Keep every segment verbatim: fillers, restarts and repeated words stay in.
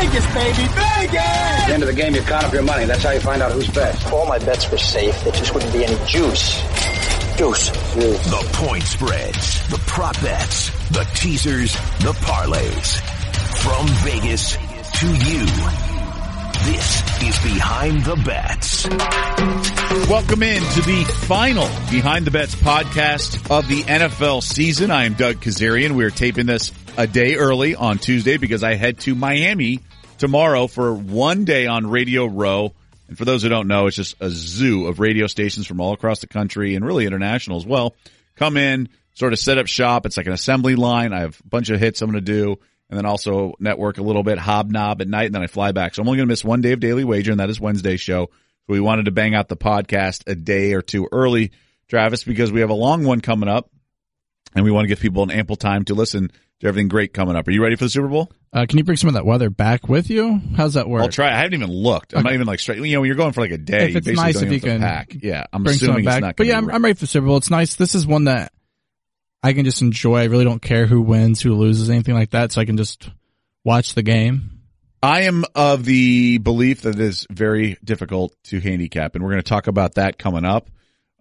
Vegas, baby, Vegas! At the end of the game, you count up your money. That's how you find out who's best. All my bets were safe. There just wouldn't be any juice. Juice. Juice. The point spreads, the prop bets, the teasers, the parlays. From Vegas to you, this is Behind the Bets. Welcome in to the final Behind the Bets podcast of the N F L season. I am Doug Kazarian. We are taping this a day early on Tuesday because I head to Miami tomorrow for one day on Radio Row. And for those who don't know, it's just a zoo of radio stations from all across the country and really international as well. Come in, sort of set up shop. It's like an assembly line. I have a bunch of hits I'm going to do, and then also network a little bit, hobnob at night, and then I fly back. So I'm only going to miss one day of Daily Wager, and that is Wednesday's show. So we wanted to bang out the podcast a day or two early, Travis, because we have a long one coming up, and we want to give people an ample time to listen to everything great coming up. Are you ready for the Super Bowl? Uh, can you bring some of that weather back with you? How's that work? I'll try. I haven't even looked. I'm okay. Not even like straight. You know, when you're going for like a day, if it's you nice don't if you can can pack. Yeah, I'm bring assuming back. It's not. But yeah, I'm, I'm ready for the Super Bowl. It's nice. This is one that I can just enjoy. I really don't care who wins, who loses, anything like that. So I can just watch the game. I am of the belief that it is very difficult to handicap, and we're going to talk about that coming up.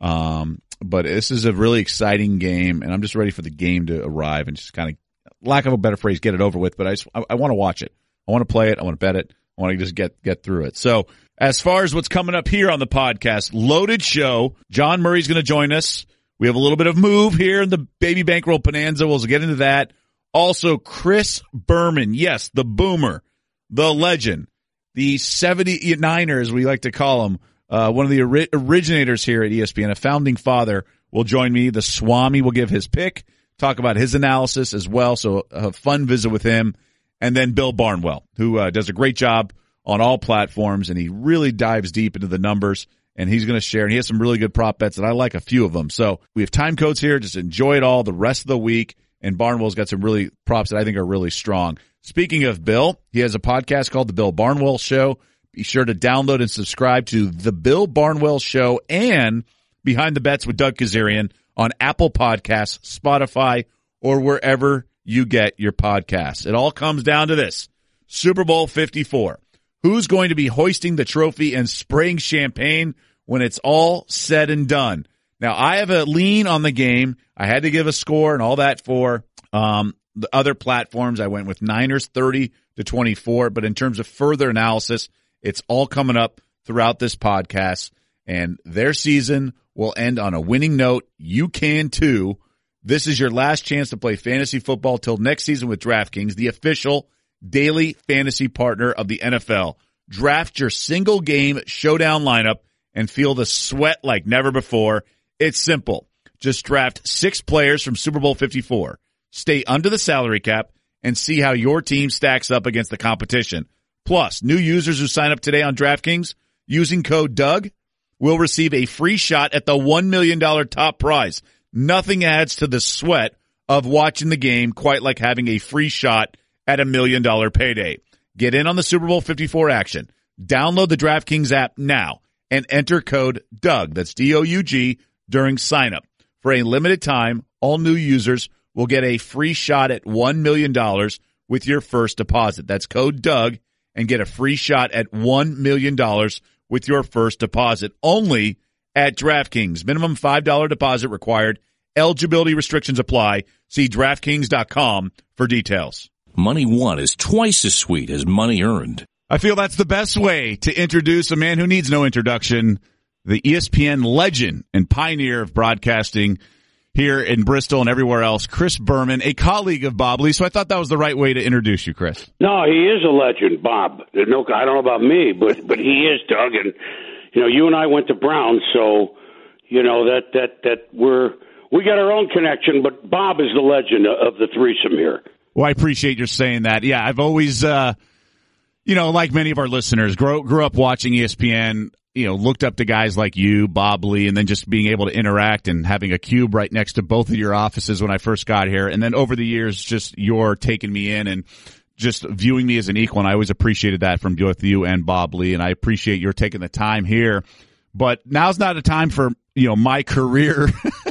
Um, but this is a really exciting game, and I'm just ready for the game to arrive and just kind of, lack of a better phrase, get it over with. But I just, I, I want to watch it. I want to play it. I want to bet it. I want to just get, get through it. So as far as what's coming up here on the podcast, loaded show. John Murray's going to join us. We have a little bit of move here in the Baby Bankroll Bonanza. We'll get into that. Also, Chris Berman. Yes, the boomer, the legend, the seventy-niner, as we like to call him. Uh, one of the ori- originators here at E S P N, a founding father, will join me. The Swami will give his pick, talk about his analysis as well. So a fun visit with him. And then Bill Barnwell, who uh, does a great job on all platforms, and he really dives deep into the numbers, and he's going to share. And he has some really good prop bets, and I like a few of them. So we have time codes here. Just enjoy it all the rest of the week. And Barnwell's got some really props that I think are really strong. Speaking of Bill, he has a podcast called The Bill Barnwell Show. Be sure to download and subscribe to The Bill Barnwell Show and Behind the Bets with Doug Kazarian on Apple Podcasts, Spotify, or wherever you get your podcasts. It all comes down to this. Super Bowl fifty-four. Who's going to be hoisting the trophy and spraying champagne when it's all said and done? Now, I have a lean on the game. I had to give a score and all that for um, the other platforms. I went with Niners thirty to twenty-four. But in terms of further analysis, it's all coming up throughout this podcast. And their season will end on a winning note. You can too. This is your last chance to play fantasy football till next season with DraftKings, the official daily fantasy partner of the N F L. Draft your single game showdown lineup and feel the sweat like never before. It's simple. Just draft six players from Super Bowl fifty-four. Stay under the salary cap and see how your team stacks up against the competition. Plus, new users who sign up today on DraftKings using code Doug will receive a free shot at the one million dollars top prize. Nothing adds to the sweat of watching the game quite like having a free shot at a million dollar payday. Get in on the Super Bowl fifty-four action. Download the DraftKings app now and enter code Doug, that's D O U G, during sign-up. For a limited time, all new users will get a free shot at one million dollars with your first deposit. That's code Doug and get a free shot at one million dollars with your first deposit. Only at DraftKings. Minimum five dollars deposit required. Eligibility restrictions apply. See DraftKings dot com for details. Money won is twice as sweet as money earned. I feel that's the best way to introduce a man who needs no introduction, the E S P N legend and pioneer of broadcasting here in Bristol and everywhere else, Chris Berman, a colleague of Bob Lee. So I thought that was the right way to introduce you, Chris. No, he is a legend, Bob. No, I don't know about me, but but he is, Doug. And you know, you and I went to Brown, so you know that that that we're we got our own connection. But Bob is the legend of the threesome here. Well, I appreciate your saying that. Yeah, I've always, uh, you know, like many of our listeners, grew grew up watching E S P N. You know, looked up to guys like you, Bob Lee, and then just being able to interact and having a cube right next to both of your offices when I first got here. And then over the years, just your taking me in and just viewing me as an equal. And I always appreciated that from both you and Bob Lee. And I appreciate your taking the time here. But now's not a time for, you know, my career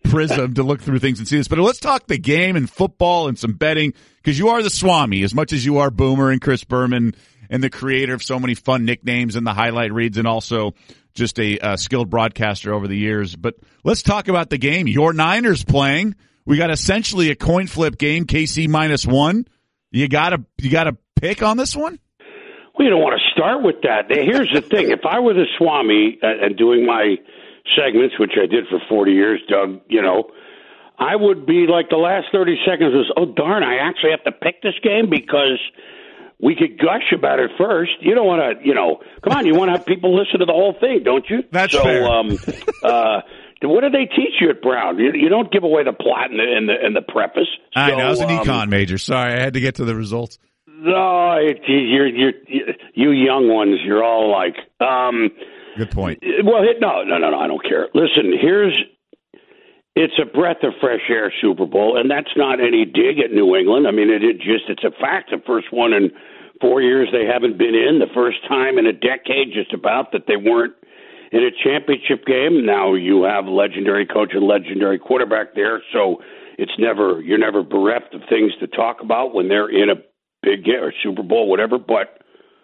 prism to look through things and see this. But let's talk the game and football and some betting, because you are the Swami as much as you are Boomer and Chris Berman and the creator of so many fun nicknames and the highlight reads, and also just a uh, skilled broadcaster over the years. But let's talk about the game. Your Niners playing. We got essentially a coin flip game. K C minus one. You got to you got to pick on this one. Well, you don't want to start with that. Here's the thing: if I were the Swami and doing my segments, which I did for forty years, Doug, you know, I would be like the last thirty seconds was, oh darn, I actually have to pick this game because we could gush about it first. You don't want to, you know, come on, you want to have people listen to the whole thing, don't you? That's so, fair. Um, uh, what do they teach you at Brown? You, you don't give away the plot in the in the, in the preface. So, I know, I was an um, econ major. Sorry, I had to get to the results. No, it, you're, you're, you young ones, you're all like, um, good point. Well, no, no, no, no, I don't care. Listen, here's, it's a breath of fresh air Super Bowl, and that's not any dig at New England. I mean, it, it just, it's a fact. The first one in four years they haven't been in. The first time in a decade, just about, that they weren't in a championship game. Now you have a legendary coach and legendary quarterback there, so it's never, you're never bereft of things to talk about when they're in a big game or Super Bowl, whatever. But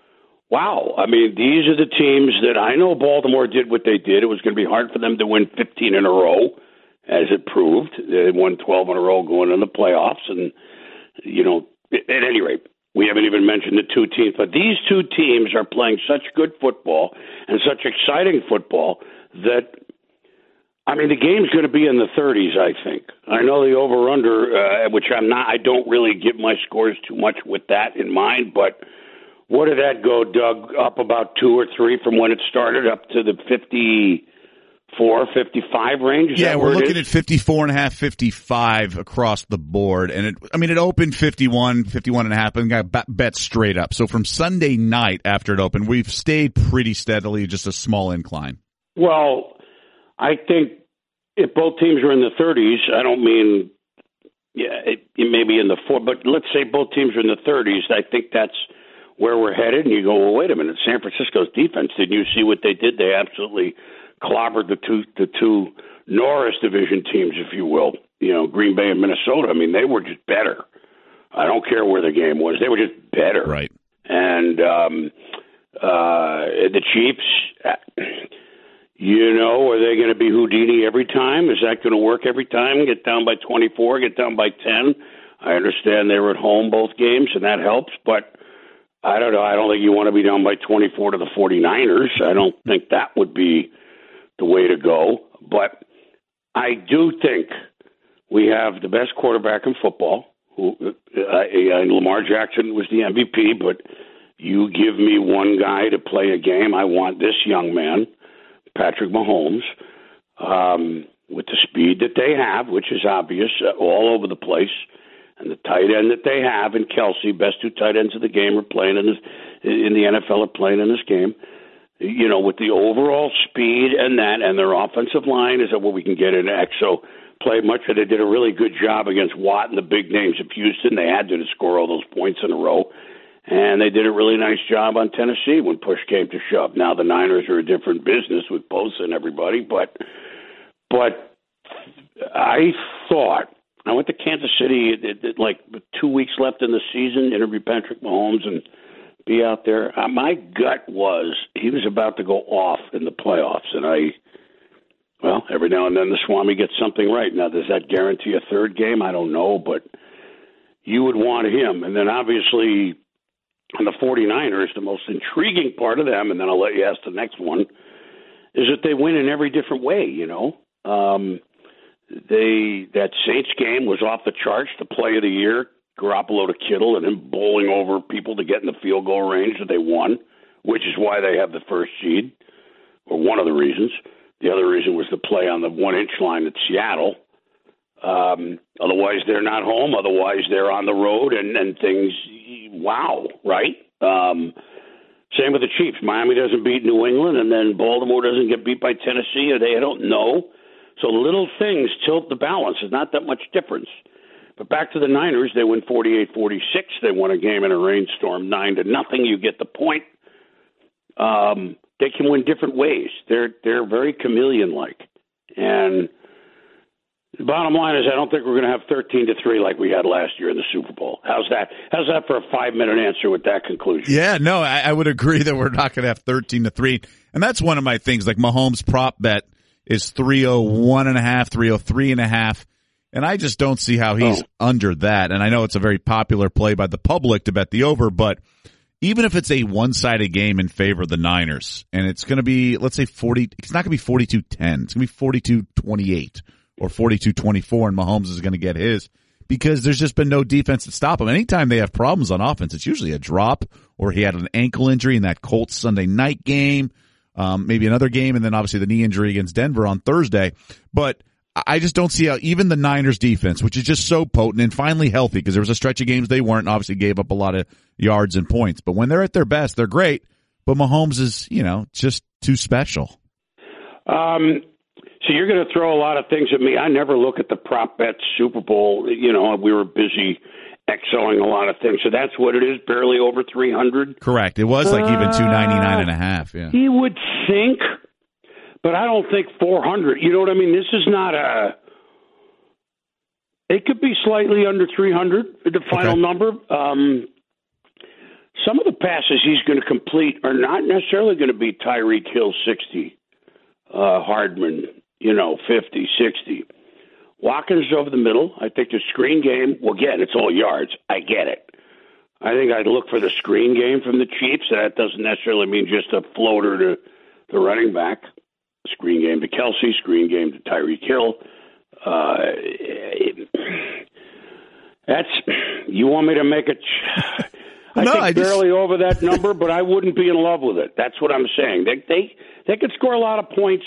wow, I mean, these are the teams that I know Baltimore did what they did. It was going to be hard for them to win fifteen in a row, as it proved. They won twelve in a row going in the playoffs. And, you know, at any rate, we haven't even mentioned the two teams. But these two teams are playing such good football and such exciting football that, I mean, the game's going to be in the thirties, I think. I know the over-under, uh, which I'm not, I don't really give my scores too much with that in mind, but what did that go, Doug, up about two or three from when it started up to the fifty-four, fifty-five range? Is yeah, we're looking at fifty-four and a half, fifty-five across the board. And it, I mean, it opened fifty-one, fifty-one and a half and got bet straight up. So from Sunday night after it opened, we've stayed pretty steadily, just a small incline. Well, I think if both teams are in the thirties, I don't mean, yeah, it, it may be in the four, but let's say both teams are in the thirties. I think that's where we're headed. And you go, well, wait a minute, San Francisco's defense, didn't you see what they did? They absolutely clobbered the two, the two Norris division teams, if you will, you know, Green Bay and Minnesota. I mean, they were just better. I don't care where the game was. They were just better. Right. And um, uh, the Chiefs, you know, are they going to be Houdini every time? Is that going to work every time? Get down by twenty-four, get down by ten? I understand they were at home both games, and that helps, but I don't know. I don't think you want to be down by twenty-four to the 49ers. I don't think that would be the way to go. But I do think we have the best quarterback in football. Who, uh, Lamar Jackson was the M V P, but you give me one guy to play a game, I want this young man, Patrick Mahomes, um, with the speed that they have, which is obvious uh, all over the place, and the tight end that they have in Kelsey, best two tight ends of the game are playing in this in the N F L are playing in this game. You know, with the overall speed and that, and their offensive line is that what we can get in X. So play much of it. They did a really good job against Watt and the big names of Houston. They had to, to score all those points in a row. And they did a really nice job on Tennessee when push came to shove. Now the Niners are a different business with Bosa and everybody, but but I thought I went to Kansas City it, it, like two weeks left in the season, interview Patrick Mahomes and be out there. Uh, my gut was he was about to go off in the playoffs, and I, well, every now and then the Swami gets something right. Now, does that guarantee a third game? I don't know, but you would want him. And then obviously on the 49ers, the most intriguing part of them, and then I'll let you ask the next one, is that they win in every different way, you know. Um, they that Saints game was off the charts, the play of the year, Garoppolo to Kittle, and him bowling over people to get in the field goal range that they won, which is why they have the first seed, or one of the reasons. The other reason was the play on the one-inch line at Seattle. Um, otherwise, they're not home. Otherwise, they're on the road, and, and things, wow, right? Um, same with the Chiefs. Miami doesn't beat New England, and then Baltimore doesn't get beat by Tennessee, or they don't know. So little things tilt the balance. There's not that much difference. But back to the Niners, they win forty-eight forty-six. They won a game in a rainstorm, nine to nothing. You get the point. Um, they can win different ways. They're they're very chameleon-like, and The bottom line is I don't think we're going to have thirteen to three like we had last year in the Super Bowl. How's that? How's that for a five-minute answer with that conclusion? Yeah, no, I, I would agree that we're not going to have thirteen to three. And that's one of my things. Like Mahomes' prop bet is three oh one and a half, three oh three and a half. And I just don't see how he's oh. under that. And I know it's a very popular play by the public to bet the over, but even if it's a one-sided game in favor of the Niners, and it's going to be, let's say forty, it's not going to be forty-two ten. It's going to be forty-two twenty-eight. Or forty-two twenty-four, and Mahomes is going to get his because there's just been no defense to stop him. Anytime they have problems on offense, it's usually a drop or he had an ankle injury in that Colts Sunday night game, um, maybe another game, and then obviously the knee injury against Denver on Thursday. But I just don't see how even the Niners defense, which is just so potent and finally healthy because there was a stretch of games they weren't and obviously gave up a lot of yards and points. But when they're at their best, they're great. But Mahomes is, you know, just too special. Um. So you're going to throw a lot of things at me. I never look at the prop bet Super Bowl. You know, we were busy excelling a lot of things. So that's what it is, barely over three hundred. Correct. It was like even two ninety-nine and a half. Yeah. You would think, but I don't think four hundred. You know what I mean? This is not a. It could be slightly under three hundred, the final okay. number. Um, some of the passes he's going to complete are not necessarily going to be Tyreek Hill sixty, uh, Hardman. You know, fifty, sixty. Watkins over the middle. I think the screen game, well, again, it's all yards. I get it. I think I'd look for the screen game from the Chiefs. That doesn't necessarily mean just a floater to the running back. Screen game to Kelsey, screen game to Tyreek Hill. Uh, that's, you want me to make it, I no, think I barely just... over that number, but I wouldn't be in love with it. That's what I'm saying. They, they, they could score a lot of points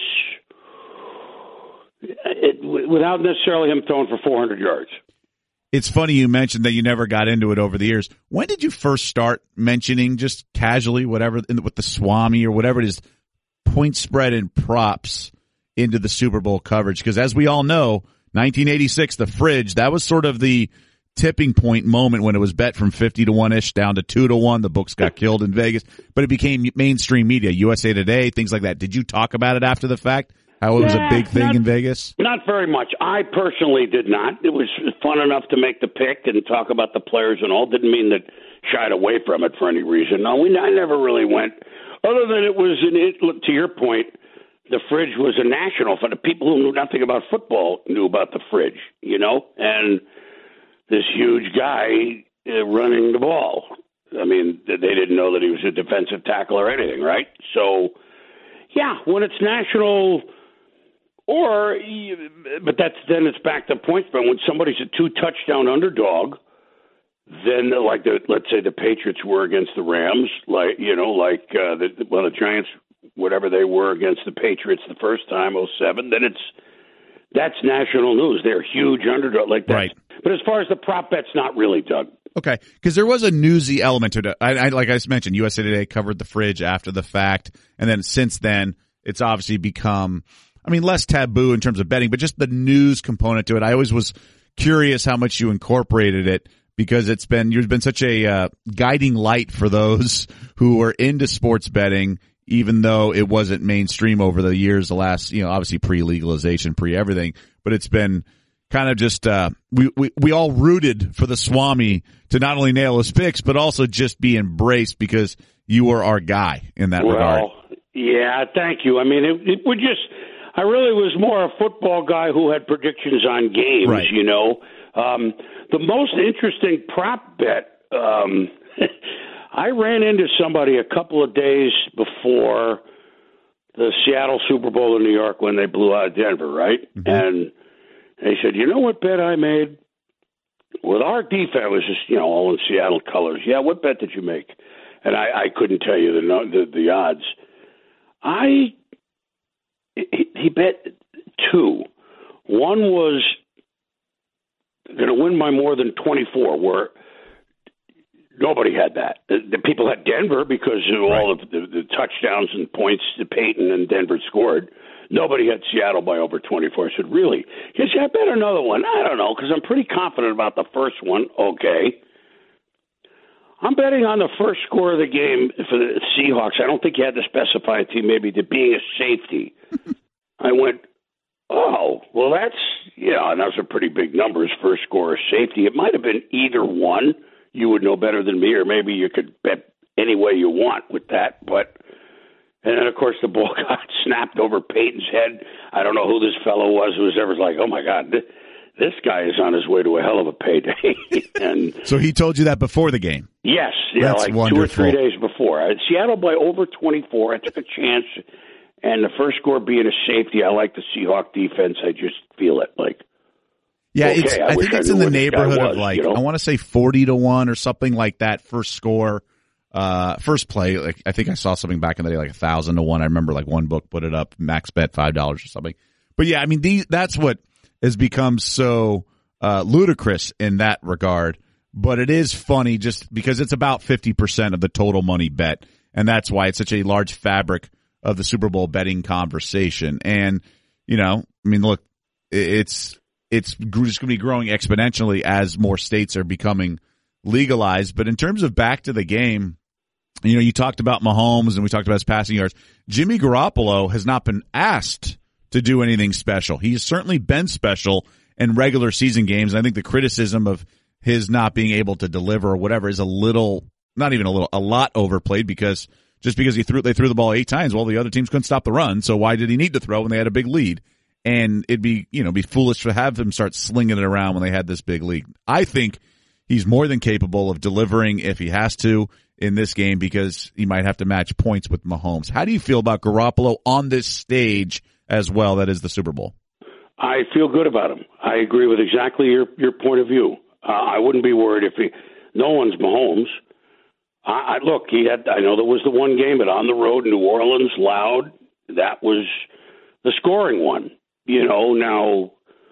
It, without necessarily him throwing for four hundred yards. It's funny you mentioned that you never got into it over the years. When did you first start mentioning, just casually, whatever, in, with the Swami or whatever it is, point spread and props into the Super Bowl coverage? Because as we all know, nineteen eighty-six, the fridge, that was sort of the tipping point moment when it was bet from fifty to one-ish down to two to one. The books got killed in Vegas, but it became mainstream media, U S A Today, things like that. Did you talk about it after the fact? How it was yeah, a big thing not, in Vegas? Not very much. I personally did not. It was fun enough to make the pick and talk about the players and all. Didn't mean that shied away from it for any reason. No, we I never really went. Other than it was, an, it, to your point, the fridge was a national. For the people who knew nothing about football knew about the fridge, you know? And this huge guy uh, running the ball. I mean, they didn't know that he was a defensive tackle or anything, right? So, yeah, when it's national... Or, but that's then it's back to point spread. When somebody's a two touchdown underdog, then like the let's say the Patriots were against the Rams, like you know, like uh, the well the Giants, whatever they were against the Patriots the first time, oh seven. Then it's that's national news. They're huge underdog like that. Right. But as far as the prop bet's not really, Doug. Okay, because there was a newsy element to it. I, I, like I just mentioned, U S A Today covered the fridge after the fact, and then since then, it's obviously become. I mean, less taboo in terms of betting, but just the news component to it. I always was curious how much you incorporated it because it's been, you've been such a uh, guiding light for those who are into sports betting, even though it wasn't mainstream over the years, the last, you know, obviously pre-legalization, pre-everything, but it's been kind of just, uh, we, we, we all rooted for the Swami to not only nail his picks, but also just be embraced because you were our guy in that well, regard. Yeah, thank you. I mean, it, it would just, I really was more a football guy who had predictions on games, right. you know. Um, the most interesting prop bet, um, I ran into somebody a couple of days before the Seattle Super Bowl in New York when they blew out Denver, right? Mm-hmm. And they said, you know what bet I made? With our defense, it was just, you know, all in Seattle colors. Yeah, what bet did you make? And I, I couldn't tell you the, the, the odds. I... He, he bet two. One was going to win by more than twenty-four, where nobody had that. The, the people had Denver because of right. all of the, the touchdowns and points that Peyton and Denver scored. Nobody had Seattle by over twenty-four. I said, really? He said, I bet another one. I don't know, because I'm pretty confident about the first one. Okay. I'm betting on the first score of the game for the Seahawks. I don't think you had to specify a team, maybe to being a safety. I went, Oh, well, that's, yeah, and those are pretty big numbers, first score or safety. It might have been either one. You would know better than me, or maybe you could bet any way you want with that. But, and then, of course, the ball got snapped over Peyton's head. I don't know who this fellow was who was ever like, oh, my God, this, this guy is on his way to a hell of a payday. And so he told you that before the game? Yes, yeah, That's like wonderful. two or three days before. Uh, Seattle by over twenty-four. I took a chance. And the first score being a safety, I like the Seahawk defense. I just feel it. Like, yeah, okay, it's, I, I think I it's in the was, neighborhood was, of like, you know? I want to say forty to one or something like that. First score, uh, first play. Like, I think I saw something back in the day, like a thousand to one. I remember like one book put it up, max bet five dollars or something. But yeah, I mean, these, that's what has become so, uh, ludicrous in that regard. But it is funny just because it's about fifty percent of the total money bet. And that's why it's such a large fabric of the Super Bowl betting conversation. And, you know, I mean, look, it's, it's just going to be growing exponentially as more states are becoming legalized. But in terms of back to the game, you know, you talked about Mahomes and we talked about his passing yards. Jimmy Garoppolo has not been asked to do anything special. He's certainly been special in regular season games. And I think the criticism of his not being able to deliver or whatever is a little, not even a little, a lot overplayed, because just because he threw, they threw the ball eight times, well, the other teams couldn't stop the run. So why did he need to throw when they had a big lead? And it'd be, you know, be foolish to have him start slinging it around when they had this big lead. I think he's more than capable of delivering if he has to in this game, because he might have to match points with Mahomes. How do you feel about Garoppolo on this stage as well? That is the Super Bowl. I feel good about him. I agree with exactly your, your point of view. Uh, I wouldn't be worried if he, no one's Mahomes. I, I look, he had, I know there was the one game, but on the road, New Orleans, loud, that was the scoring one. You know, now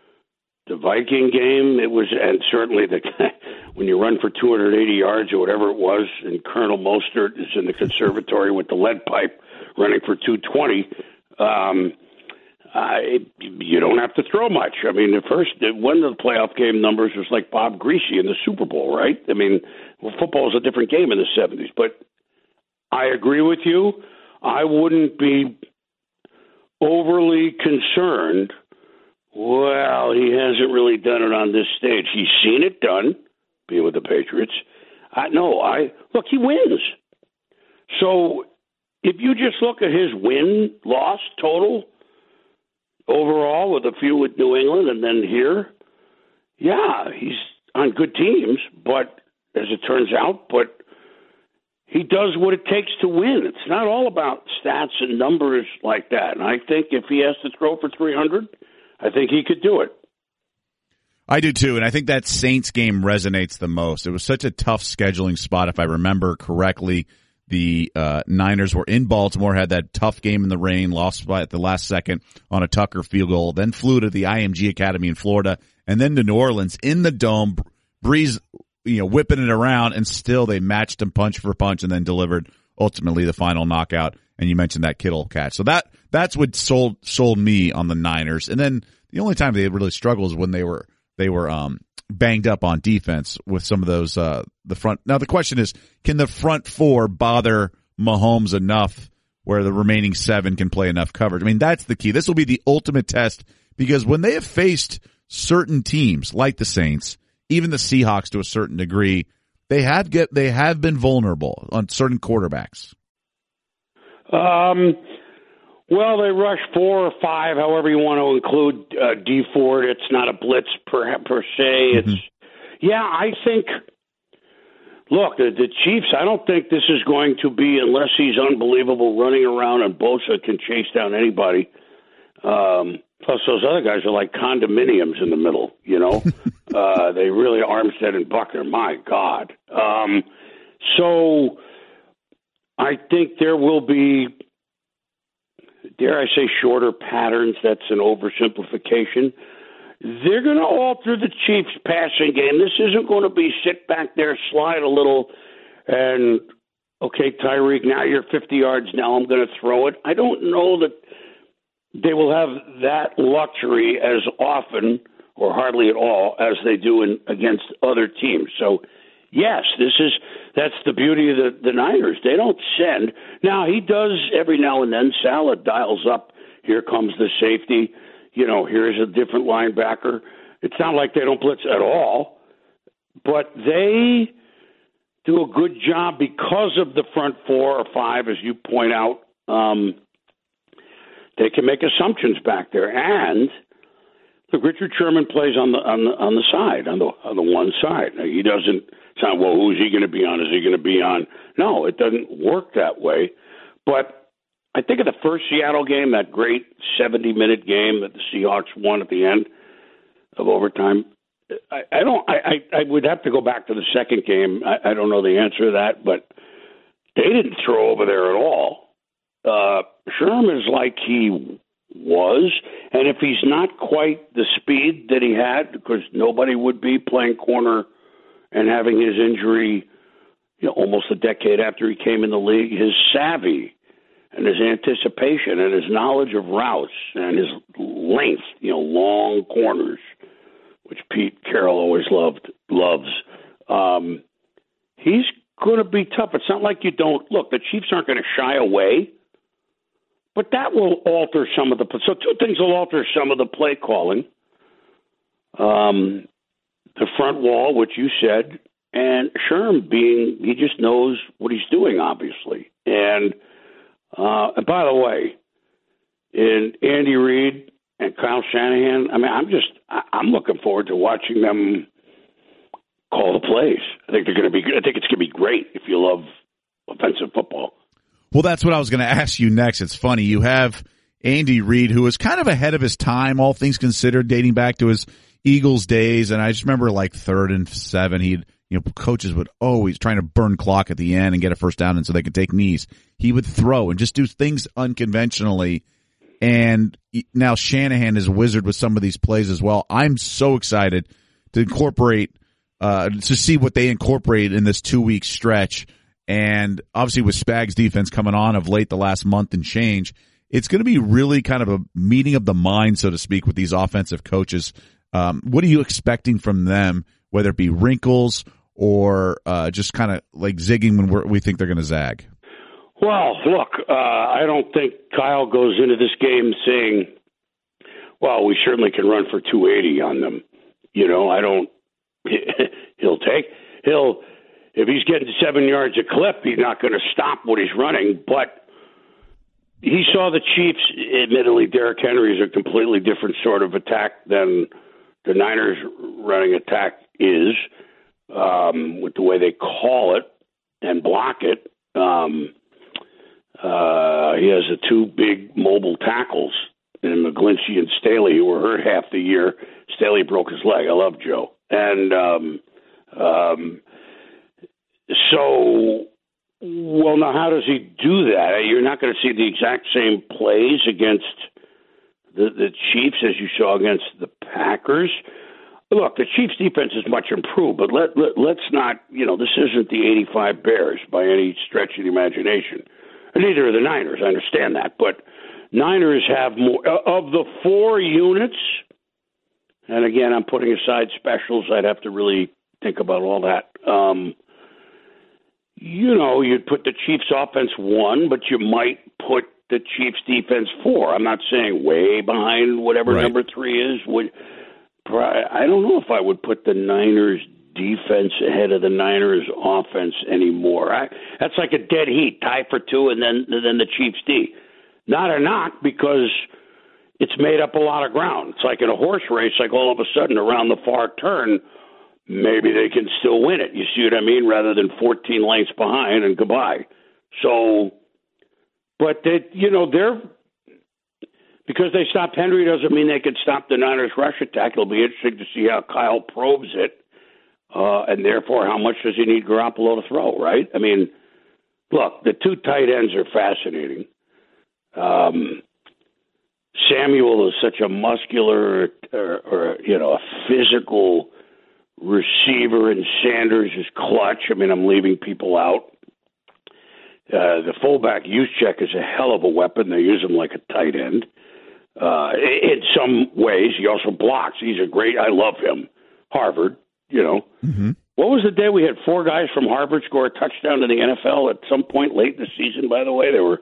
the Viking game, it was, and certainly the when you run for two hundred eighty yards or whatever it was, and Colonel Mostert is in the conservatory with the lead pipe running for two twenty, um, I, you don't have to throw much. I mean, the first one of the playoff game numbers was like Bob Greasy in the Super Bowl, right? I mean, well, football is a different game in the seventies. But I agree with you. I wouldn't be overly concerned. Well, he hasn't really done it on this stage. He's seen it done, being with the Patriots. I, no, I look, he wins. So if you just look at his win-loss total overall, with a few with New England and then here, yeah, he's on good teams, but as it turns out, but he does what it takes to win. It's not all about stats and numbers like that. And I think if he has to throw for three hundred, I think he could do it. I do too, and I think that Saints game resonates the most. It was such a tough scheduling spot, if I remember correctly. The uh, Niners were in Baltimore, had that tough game in the rain, lost by at the last second on a Tucker field goal, then flew to the I M G Academy in Florida, and then to New Orleans in the Dome. Breeze, you know, whipping it around, and still they matched him punch for punch, and then delivered ultimately the final knockout. And you mentioned that Kittle catch, so that that's what sold sold me on the Niners. And then the only time they really struggled is when they were they were um banged up on defense with some of those, uh, the front. Now the question is, can the front four bother Mahomes enough where the remaining seven can play enough coverage? I mean, that's the key. This will be the ultimate test, because when they have faced certain teams like the Saints, even the Seahawks to a certain degree, they have get, they have been vulnerable on certain quarterbacks. Um, Well, they rush four or five, however you want to include uh, D Ford. It's not a blitz per per se. It's mm-hmm. yeah, I think. Look, the, the Chiefs. I don't think this is going to be, unless he's unbelievable running around and Bosa can chase down anybody. Um, plus, those other guys are like condominiums in the middle. You know, uh, they really Armstead and Buckner. My God. Um, so, I think there will be, dare I say, shorter patterns. That's an oversimplification. They're going to alter the Chiefs' passing game. This isn't going to be sit back there, slide a little, and, okay, Tyreek, now you're fifty yards, now I'm going to throw it. I don't know that they will have that luxury as often or hardly at all as they do in, against other teams. So, yes, this is that's the beauty of the, the Niners. They don't send. Now, he does every now and then. Saleh dials up. Here comes the safety. you know, here's a different linebacker. It's not like they don't blitz at all, but they do a good job because of the front four or five, as you point out. Um, they can make assumptions back there, and look, Richard Sherman plays on the on the on the side, on the on the one side. Now, he doesn't sound, well, who's he going to be on? Is he going to be on? No, it doesn't work that way. But I think of the first Seattle game, that great seventy-minute game that the Seahawks won at the end of overtime. I, I don't. I, I, I would have to go back to the second game. I, I don't know the answer to that, but they didn't throw over there at all. Uh, Sherman is like he was, and if he's not quite the speed that he had, because nobody would be playing corner and having his injury, you know, almost a decade after he came in the league, his savvy and his anticipation and his knowledge of routes and his length, you know, long corners, which Pete Carroll always loved, loves. Um, he's going to be tough. It's not like you don't look. The Chiefs aren't going to shy away, but that will alter some of the. So two things will alter some of the play calling. Um, the front wall, which you said, and Sherm being, he just knows what he's doing, obviously. And, uh, and by the way, in Andy Reid and Kyle Shanahan, I mean, I'm just, I, I'm looking forward to watching them call the plays. I think they're going to be, I think it's going to be great if you love offensive football. Well, that's what I was going to ask you next. It's funny. You have Andy Reid, who was kind of ahead of his time, all things considered, dating back to his Eagles days. And I just remember like third and seven, he'd, you know, coaches would always trying to burn clock at the end and get a first down and so they could take knees. He would throw and just do things unconventionally. And now Shanahan is a wizard with some of these plays as well. I'm so excited to incorporate, uh, to see what they incorporate in this two week stretch. And obviously with Spags defense coming on of late the last month and change, it's going to be really kind of a meeting of the mind, so to speak, with these offensive coaches. Um, what are you expecting from them, whether it be wrinkles or uh, just kind of like zigging when we're, we think they're going to zag? Well, look, uh, I don't think Kyle goes into this game saying, well, we certainly can run for two eighty on them. You know, I don't – he'll take – he'll – if he's getting seven yards a clip, he's not going to stop what he's running. But he saw the Chiefs, admittedly, Derrick Henry is a completely different sort of attack than the Niners' running attack is, um, with the way they call it and block it. Um, uh, he has the two big mobile tackles in McGlinchey and Staley, who were hurt half the year. Staley broke his leg. I love Joe. And um, um, so, well, now how does he do that? You're not going to see the exact same plays against the, the Chiefs as you saw against the Packers. Look, the Chiefs' defense is much improved, but let, let, let's not, you know, this isn't the eighty-five Bears by any stretch of the imagination. And neither are the Niners, I understand that. But Niners have more, of the four units, and again, I'm putting aside specials. I'd have to really think about all that. Um, you know, you'd put the Chiefs' offense one, but you might put the Chiefs' defense four. I'm not saying way behind whatever right. number three is. Would I don't know if I would put the Niners' defense ahead of the Niners' offense anymore. I, that's like a dead heat, tie for two, and then then the Chiefs' D. Not a knock, because it's made up a lot of ground. It's like in a horse race, like all of a sudden around the far turn, maybe they can still win it. You see what I mean? Rather than fourteen lengths behind and goodbye. So, but they, you know, they're, because they stopped Henry doesn't mean they could stop the Niners' rush attack. It'll be interesting to see how Kyle probes it, uh, and therefore how much does he need Garoppolo to throw, right? I mean, look, the two tight ends are fascinating. Um, Samuel is such a muscular, or, or you know, a physical receiver, and Sanders is clutch. I mean, I'm leaving people out. Uh, the fullback Juszczyk is a hell of a weapon. They use him like a tight end. Uh, in some ways, he also blocks. He's a great. I love him. Harvard, you know. Mm-hmm. What was the day we had four guys from Harvard score a touchdown to the N F L at some point late in the season? By the way, there were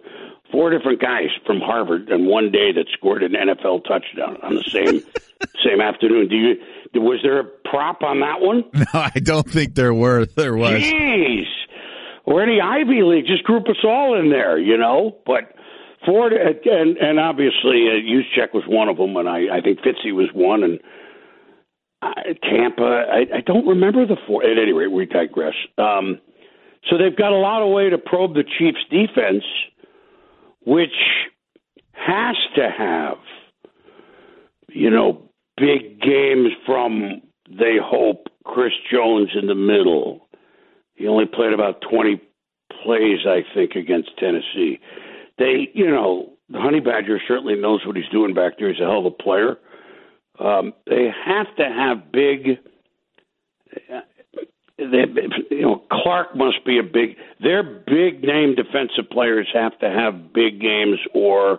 four different guys from Harvard in one day that scored an N F L touchdown on the same same afternoon. Do you? Was there a prop on that one? No, I don't think there were. There was. Jeez. Or any Ivy League, just group us all in there, you know. But Ford and and obviously uh, Juszczyk was one of them, and I, I think Fitzy was one, and uh, Tampa. I, I don't remember the four. At any rate, we digress. Um, so they've got a lot of way to probe the Chiefs' defense, which has to have, you know, big games from, they hope, Chris Jones in the middle. He only played about twenty plays, I think, against Tennessee. They, you know, the Honey Badger certainly knows what he's doing back there. He's a hell of a player. Um, they have to have big, they, you know, Clark must be a big, their big name defensive players have to have big games, or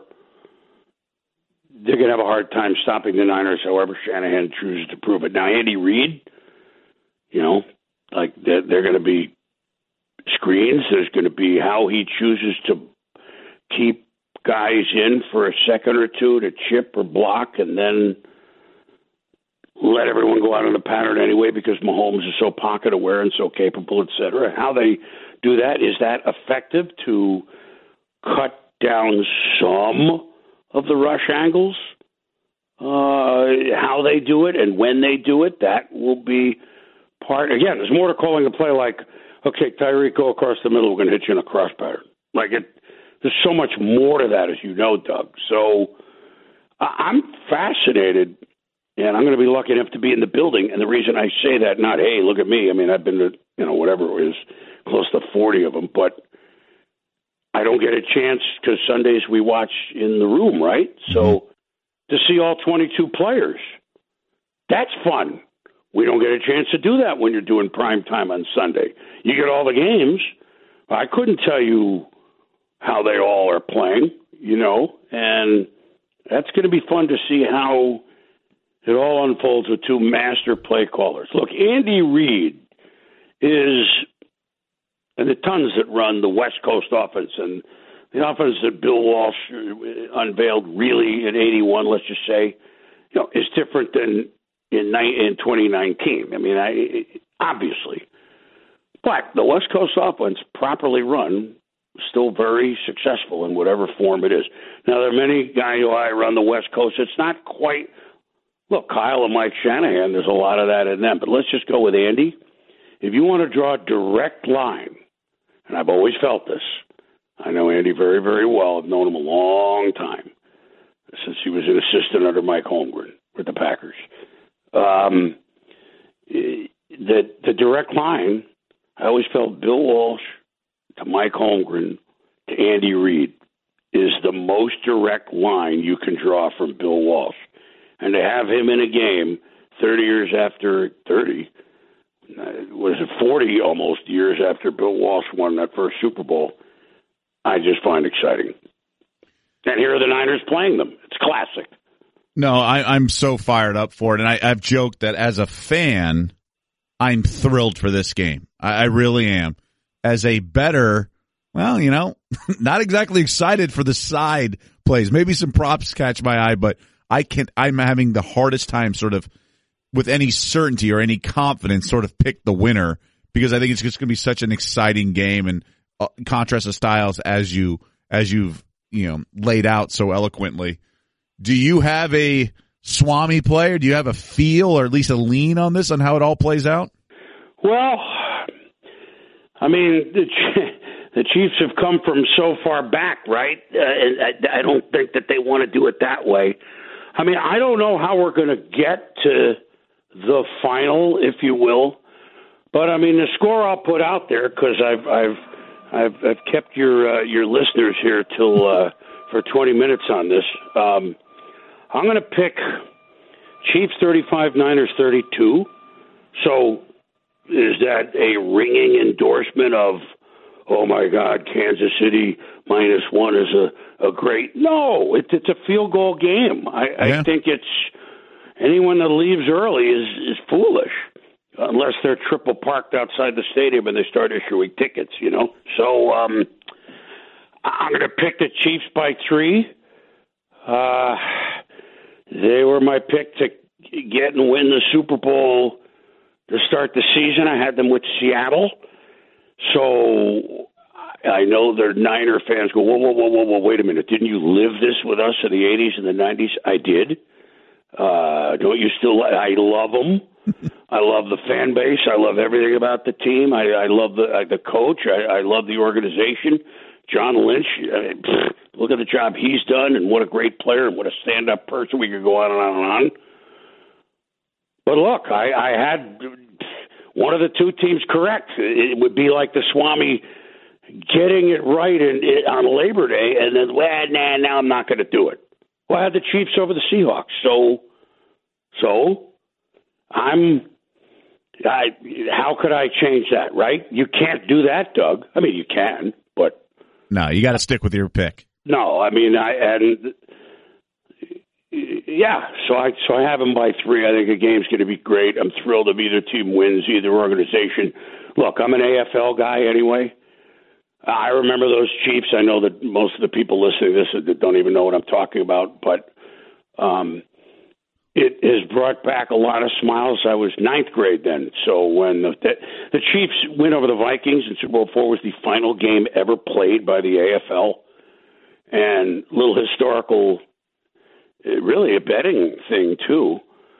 they're going to have a hard time stopping the Niners, however Shanahan chooses to prove it. Now, Andy Reid, you know, like they're, they're going to be screens. There's going to be how he chooses to keep guys in for a second or two to chip or block, and then let everyone go out on the pattern anyway because Mahomes is so pocket aware and so capable, et cetera. How they do that, is that effective to cut down some of the rush angles? Uh, how they do it and when they do it, that will be part. Again, there's more to calling a play like, okay, Tyreek, go across the middle, we're going to hit you in a cross pattern. Like, it, there's so much more to that, as you know, Doug. So I'm fascinated, and I'm going to be lucky enough to be in the building. And the reason I say that, not, hey, look at me. I mean, I've been to, you know, whatever it is, close to forty of them. But I don't get a chance because Sundays we watch in the room, right? Mm-hmm. So to see all twenty-two players, that's fun. We don't get a chance to do that when you're doing prime time on Sunday. You get all the games. I couldn't tell you how they all are playing, you know, and that's going to be fun to see how it all unfolds with two master play callers. Look, Andy Reid is, and the tons that run the West Coast offense, and the offense that Bill Walsh unveiled really in eighty-one, let's just say, you know, is different than in in twenty nineteen. I mean, I, obviously. But the West Coast offense, properly run, still very successful in whatever form it is. Now, there are many guys who I run the West Coast. It's not quite, look, Kyle and Mike Shanahan, there's a lot of that in them. But let's just go with Andy. If you want to draw a direct line, and I've always felt this, I know Andy very, very well. I've known him a long time, since he was an assistant under Mike Holmgren with the Packers. Um, the, the direct line, I always felt Bill Walsh to Mike Holmgren to Andy Reid is the most direct line you can draw from Bill Walsh. And to have him in a game thirty years after, thirty, was it forty almost years after Bill Walsh won that first Super Bowl, I just find exciting. And here are the Niners playing them. It's classic. No, I, I'm so fired up for it. And I, I've joked that as a fan, I'm thrilled for this game. I, I really am. As a bettor, well, you know, not exactly excited for the side plays. Maybe some props catch my eye, but I can't, I'm having the hardest time sort of with any certainty or any confidence sort of pick the winner, because I think it's just going to be such an exciting game, and uh, contrast of styles as you, as you've, you know, laid out so eloquently. Do you have a Swami play, or do you have a feel or at least a lean on this, on how it all plays out? Well, I mean, the, the Chiefs have come from so far back, right? Uh, and I, I don't think that they want to do it that way. I mean, I don't know how we're going to get to the final, if you will. But I mean, the score I'll put out there, because I've I've I've I've kept your uh, your listeners here till uh, for twenty minutes on this. Um, I'm going to pick Chiefs thirty-five, Niners thirty-two. So is that a ringing endorsement of, oh my God, Kansas City minus one is a, a great? No, it, it's a field goal game. I, yeah. I think it's anyone that leaves early is, is foolish, unless they're triple parked outside the stadium and they start issuing tickets, you know. So um, I'm I'm going to pick the Chiefs by three. Uh, they were my pick to get and win the Super Bowl to start the season. I had them with Seattle. So I know their Niner fans go, whoa, whoa, whoa, whoa, whoa, wait a minute. Didn't you live this with us in the eighties and the nineties? I did. Uh, don't you still? I love them. I love the fan base. I love everything about the team. I, I love the uh, the coach. I, I love the organization. John Lynch, uh, pfft, look at the job he's done, and what a great player, and what a stand-up person. We could go on and on and on. But look, I, I had one of the two teams correct. It would be like the Swami getting it right in, in, on Labor Day, and then, well, nah, now I'm not going to do it. Well, I had the Chiefs over the Seahawks, so, so I'm. I, how could I change that? Right? You can't do that, Doug. I mean, you can, but. No, you got to stick with your pick. No, I mean, I and yeah, so I so I have them by three. I think the game's going to be great. I'm thrilled if either team wins, either organization. Look, I'm an A F L guy anyway. I remember those Chiefs. I know that most of the people listening to this don't even know what I'm talking about, but um, it has brought back a lot of smiles. I was ninth grade then, so when the, the, the Chiefs win over the Vikings in Super Bowl four was the final game ever played by the A F L, and a little historical, really a betting thing too.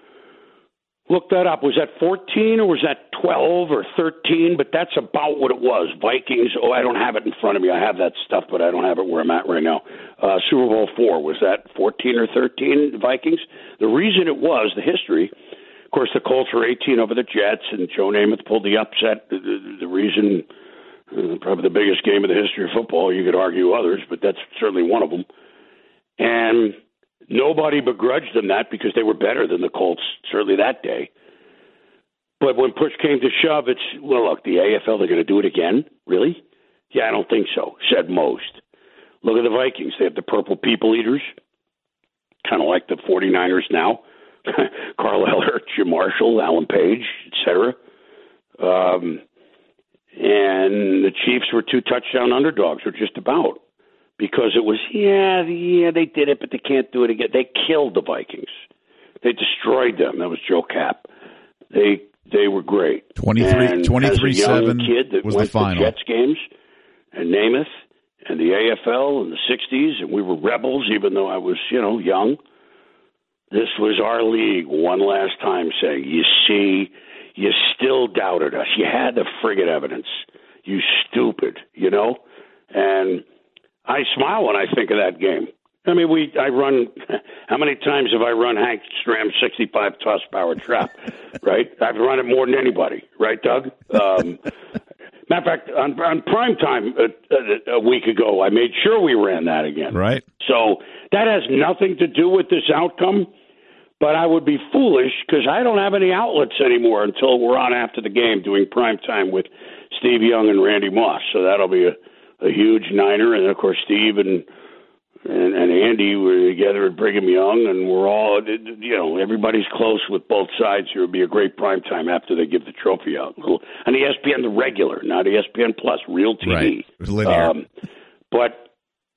Look that up. Was that fourteen or was that twelve or thirteen? But that's about what it was. Vikings. Oh, I don't have it in front of me. I have that stuff, but I don't have it where I'm at right now. Uh, Super Bowl four. Was that fourteen or thirteen Vikings? The reason it was, the history, of course, the Colts were eighteen over the Jets, and Joe Namath pulled the upset. The, the, the reason, uh, probably the biggest game in the history of football. You could argue others, but that's certainly one of them. And nobody begrudged them that because they were better than the Colts, certainly that day. But when push came to shove, it's, well, look, the A F L, they're going to do it again? Really? Yeah, I don't think so, said most. Look at the Vikings. They have the purple people eaters, kind of like the 49ers now. Carl Eller, Jim Marshall, Alan Page, et cetera. Um, and the Chiefs were two touchdown underdogs, or just about. Because it was, yeah, yeah, they did it, but they can't do it again. They killed the Vikings. They destroyed them. That was Joe Kapp. They they were great. twenty-three, twenty-three seven kid that was went the final. To Jets games, and Namath, and the A F L in the sixties, and we were rebels, even though I was, you know, young. This was our league one last time saying, you see, you still doubted us. You had the friggin' evidence. You stupid, you know? And I smile when I think of that game. I mean, we I run. How many times have I run Hank Stram's sixty-five toss power trap? Right, I've run it more than anybody. Right, Doug? Um, matter of fact, on, on prime time a, a, a week ago, I made sure we ran that again. Right. So that has nothing to do with this outcome. But I would be foolish because I don't have any outlets anymore until we're on after the game doing prime time with Steve Young and Randy Moss. So that'll be a. A huge Niner, and of course Steve and, and and Andy were together at Brigham Young, and we're all, you know, everybody's close with both sides. Here would be a great prime time after they give the trophy out. On E S P N, the regular, not E S P N Plus, real T V. Right. It was linear. Um, but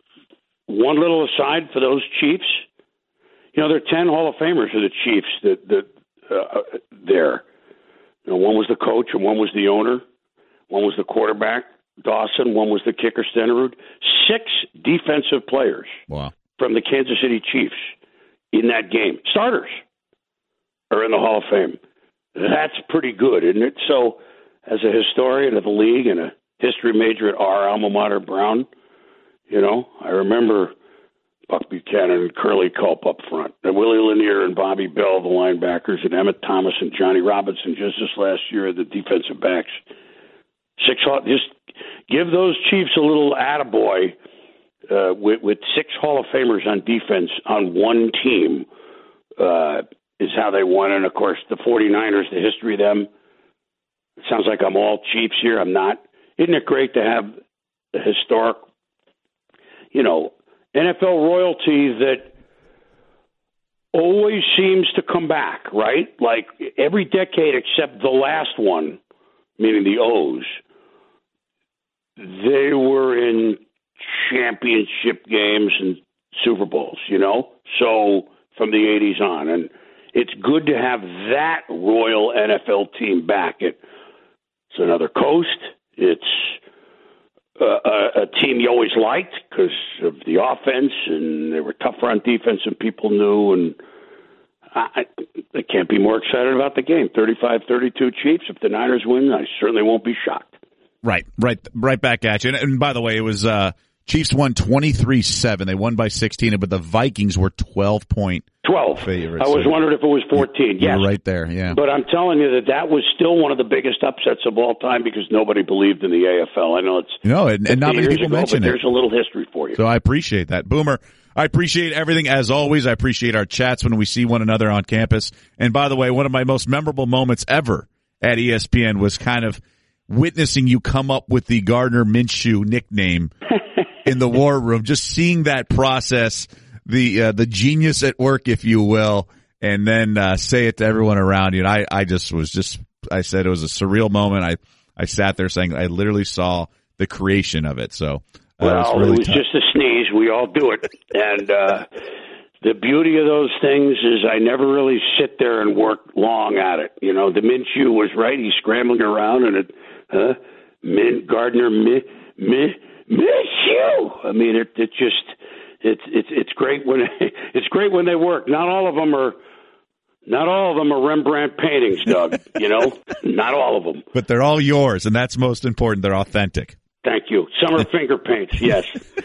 one little aside for those Chiefs, you know, there are ten Hall of Famers for the Chiefs that that uh, there. You know, one was the coach, and one was the owner, one was the quarterback. Dawson, one was the kicker, Stenerud. Six defensive players wow. from the Kansas City Chiefs in that game. Starters are in the Hall of Fame. That's pretty good, isn't it? So, as a historian of the league and a history major at our alma mater, Brown, you know, I remember Buck Buchanan and Curly Culp up front, and Willie Lanier and Bobby Bell, the linebackers, and Emmett Thomas and Johnny Robinson just this last year, the defensive backs. Six, just give those Chiefs a little attaboy uh, with, with six Hall of Famers on defense on one team uh, is how they won. And, of course, the 49ers, the history of them, it sounds like I'm all Chiefs here. I'm not. Isn't it great to have the historic, you know, N F L royalty that always seems to come back, right? Like every decade except the last one, meaning the O's, they were in championship games and Super Bowls, you know, so from the eighties on. And it's good to have that Royal N F L team back. It, it's another coast. It's uh, a, a team you always liked because of the offense, and they were tougher on defense than people knew. And I, I can't be more excited about the game. thirty-five thirty-two Chiefs. If the Niners win, I certainly won't be shocked. Right, right, right back at you. And, and by the way, it was uh, Chiefs won twenty-three seven. They won by sixteen, but the Vikings were twelve point twelve. favorites. I was wondering if it was fourteen. You, yes, you're right there. Yeah, but I'm telling you that that was still one of the biggest upsets of all time because nobody believed in the A F L. I know it's no, and, and not many people ago, mention but it. There's a little history for you. So I appreciate that, Boomer. I appreciate everything as always. I appreciate our chats when we see one another on campus. And by the way, one of my most memorable moments ever at E S P N was kind of witnessing you come up with the Gardner Minshew nickname in the war room. Just seeing that process, the uh, the genius at work, if you will, and then uh, say it to everyone around you. And I, I just was just, I said it was a surreal moment. I, I sat there saying I literally saw the creation of it. So. Uh, well, it was, really it was tough. just a sneeze. We all do it. And uh, the beauty of those things is I never really sit there and work long at it. You know, the Minshew was right. He's scrambling around, and it, uh, Min Gardner Min Min Minshew. I mean, it it just it's it's it's great when it's great when they work. Not all of them are. Not all of them are Rembrandt paintings, Doug. You know, not all of them. But they're all yours, and that's most important. They're authentic. Thank you. Summer finger paints, yes.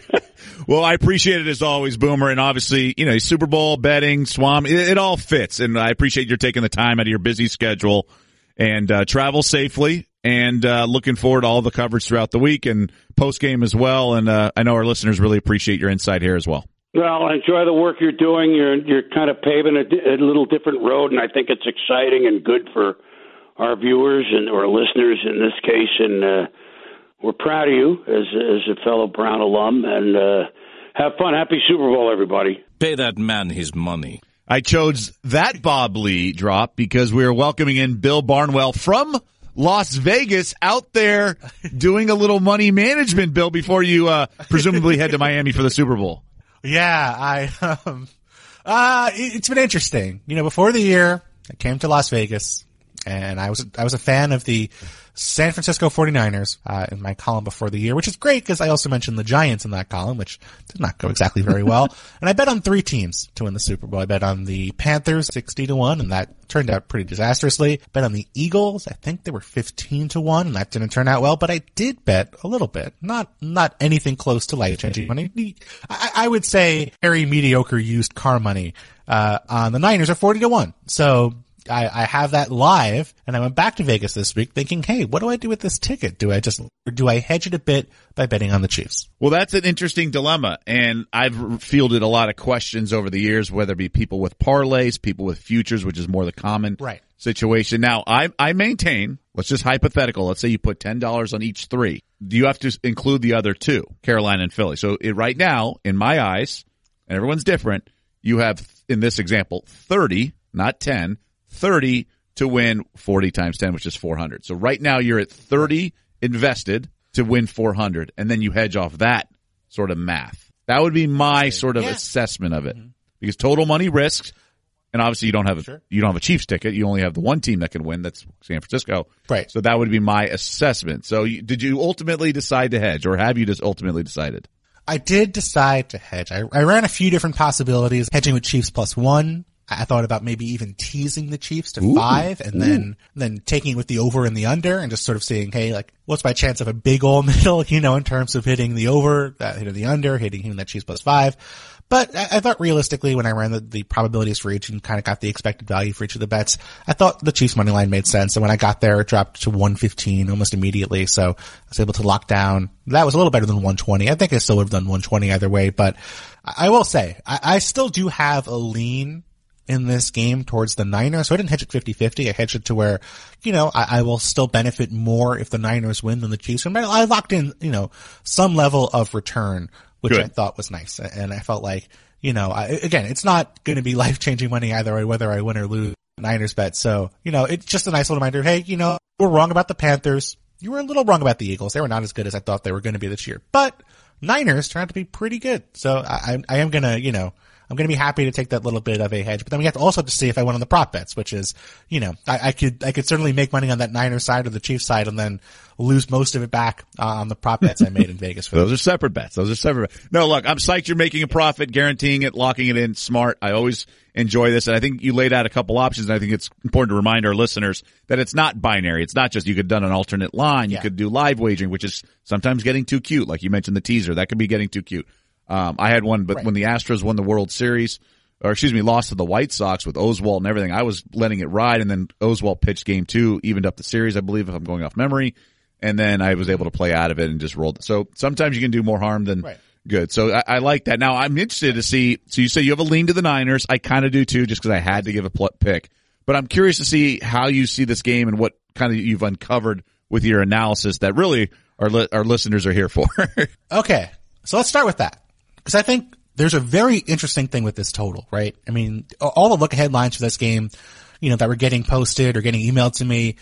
Well, I appreciate it as always, Boomer, and obviously, you know, Super Bowl, betting, Swam, it, it all fits, and I appreciate your taking the time out of your busy schedule, and uh, travel safely, and uh, looking forward to all the coverage throughout the week and post-game as well, and uh, I know our listeners really appreciate your insight here as well. Well, I enjoy the work you're doing. You're you're kind of paving a, a little different road, and I think it's exciting and good for our viewers and our listeners in this case, and uh we're proud of you as as a fellow Brown alum, and uh, have fun. Happy Super Bowl, everybody. Pay that man his money. I chose that Bob Lee drop because we are welcoming in Bill Barnwell from Las Vegas out there doing a little money management, Bill, before you uh, presumably head to Miami for the Super Bowl. Yeah, I, um, uh, it's been interesting. You know, before the year, I came to Las Vegas, and I was, I was a fan of the San Francisco forty-niners, uh, in my column before the year, which is great because I also mentioned the Giants in that column, which did not go exactly very well. And I bet on three teams to win the Super Bowl. I bet on the Panthers sixty to one, and that turned out pretty disastrously. Bet on the Eagles. I think they were fifteen to one, and that didn't turn out well, but I did bet a little bit. Not, not anything close to life-changing money. I, I would say very mediocre used car money, uh, on the Niners are forty to one. So, I, I have that live, and I went back to Vegas this week thinking, hey, what do I do with this ticket? Do I just, or do I hedge it a bit by betting on the Chiefs? Well, that's an interesting dilemma, and I've fielded a lot of questions over the years, whether it be people with parlays, people with futures, which is more the common right. situation. Now, I, I maintain, let's just hypothetical, let's say you put ten dollars on each three. Do you have to include the other two, Carolina and Philly? So it, right now, in my eyes, and everyone's different, you have, in this example, thirty, not ten, thirty to win forty times ten, which is four hundred. So right now you're at thirty invested to win four hundred, and then you hedge off that sort of math. That would be my sort of yeah. assessment of it. Mm-hmm. Because total money risks, and obviously you don't have a, sure. you don't have a Chiefs ticket. You only have the one team that can win. That's San Francisco. Right. So that would be my assessment. So you, did you ultimately decide to hedge, or have you just ultimately decided? I did decide to hedge. I, I ran a few different possibilities. Hedging with Chiefs plus one. I thought about maybe even teasing the Chiefs to Ooh, five and ooh. then, then taking it with the over and the under and just sort of saying, hey, like, what's my chance of a big old middle, you know, in terms of hitting the over, uh, hitting the under, hitting, hitting that Chiefs plus five. But I, I thought realistically when I ran the, the probabilities for each and kind of got the expected value for each of the bets, I thought the Chiefs money line made sense. And when I got there, it dropped to one fifteen almost immediately. So I was able to lock down. That was a little better than one twenty. I think I still would have done one twenty either way, but I, I will say I, I still do have a lean in this game towards the Niners. So I didn't hedge it fifty-fifty. I hedged it to where, you know, I, I will still benefit more if the Niners win than the Chiefs. And I locked in, you know, some level of return, which Good. I thought was nice. And I felt like, you know, I, again, it's not going to be life-changing money either way, whether I win or lose Niners bet. So, you know, it's just a nice little reminder. Hey, you know, we're wrong about the Panthers. You were a little wrong about the Eagles. They were not as good as I thought they were going to be this year. But Niners turn out to be pretty good. So I, I am gonna, you know, I'm gonna be happy to take that little bit of a hedge. But then we have to also have to see if I went on the prop bets, which is, you know, I, I could, I could certainly make money on that Niners side or the Chiefs side and then lose most of it back uh, on the prop bets I made in Vegas. For Those are separate bets. Those are separate bets. No, look, I'm psyched you're making a profit, guaranteeing it, locking it in. Smart. I always enjoy this. And I think you laid out a couple options. And I think it's important to remind our listeners that it's not binary. It's not just you could have done an alternate line. You Yeah. could do live wagering, which is sometimes getting too cute. Like you mentioned the teaser. That could be getting too cute. Um, I had one, but Right. when the Astros won the World Series, or excuse me, lost to the White Sox with Oswalt and everything, I was letting it ride. And then Oswalt pitched game two, evened up the series, I believe, if I'm going off memory. And then I was able to play out of it and just rolled it. So sometimes you can do more harm than Right. good. So I, I like that. Now I'm interested to see, so you say you have a lean to the Niners. I kind of do too, just because I had to give a pl- pick. But I'm curious to see how you see this game and what kind of you've uncovered with your analysis that really our, li- our listeners are here for. Okay. So let's start with that. Cause I think there's a very interesting thing with this total, right? I mean, all the look ahead lines for this game, you know, that were getting posted or getting emailed to me,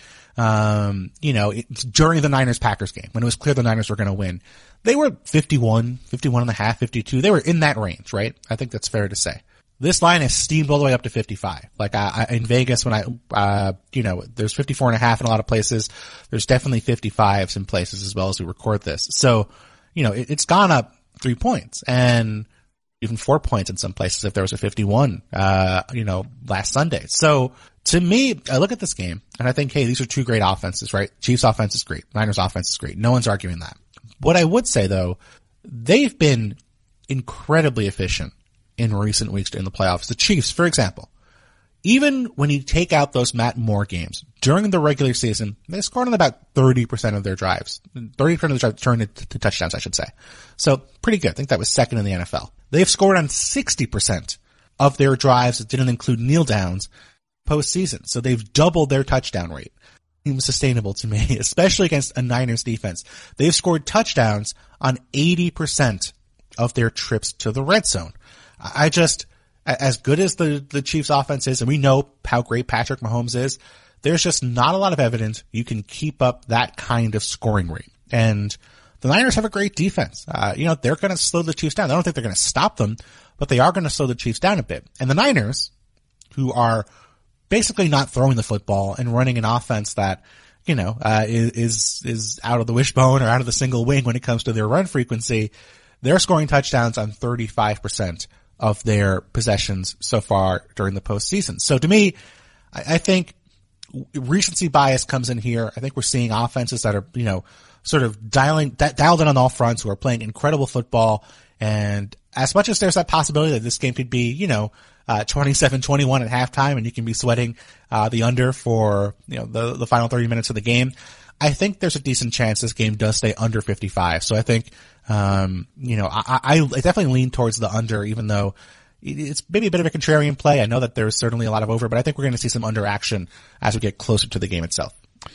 um, you know, it, during the Niners-Packers game, when it was clear the Niners were going to win, they were fifty-one, fifty-one and a half, fifty-two. They were in that range, right? I think that's fair to say. This line has steamed all the way up to fifty-five. Like, I, I in Vegas, when I, uh, you know, there's fifty-four and a half in a lot of places. There's definitely fifty-fives in places as well as we record this. So, you know, it, it's gone up three points and even four points in some places if there was a fifty-one, uh, you know, last Sunday. So to me, I look at this game and I think, hey, these are two great offenses, right? Chiefs offense is great. Niners offense is great. No one's arguing that. What I would say though, they've been incredibly efficient in recent weeks in the playoffs. The Chiefs, for example, even when you take out those Matt Moore games during the regular season, they scored on about thirty percent of their drives. thirty percent of their drives turned into to touchdowns, I should say. So pretty good. I think that was second in the N F L. They've scored on sixty percent of their drives that didn't include kneel downs postseason. So they've doubled their touchdown rate. Seems sustainable to me, especially against a Niners defense. They've scored touchdowns on eighty percent of their trips to the red zone. I just, as good as the, the Chiefs offense is, and we know how great Patrick Mahomes is, there's just not a lot of evidence you can keep up that kind of scoring rate. And the Niners have a great defense. Uh, you know, they're going to slow the Chiefs down. I don't think they're going to stop them, but they are going to slow the Chiefs down a bit. And the Niners, who are basically not throwing the football and running an offense that, you know, uh, is, is, is out of the wishbone or out of the single wing when it comes to their run frequency, they're scoring touchdowns on thirty-five percent of their possessions so far during the postseason. So to me, I, I think recency bias comes in here. I think we're seeing offenses that are, you know, sort of dialing, di- dialed in on all fronts, who are playing incredible football. And as much as there's that possibility that this game could be, you know, uh, twenty-seven twenty-one at halftime and you can be sweating, uh, the under for, you know, the, the final thirty minutes of the game, I think there's a decent chance this game does stay under fifty-five. So I think, um, you know, I, I, I definitely lean towards the under, even though it's maybe a bit of a contrarian play. I know that there's certainly a lot of over, but I think we're going to see some under action as we get closer to the game itself.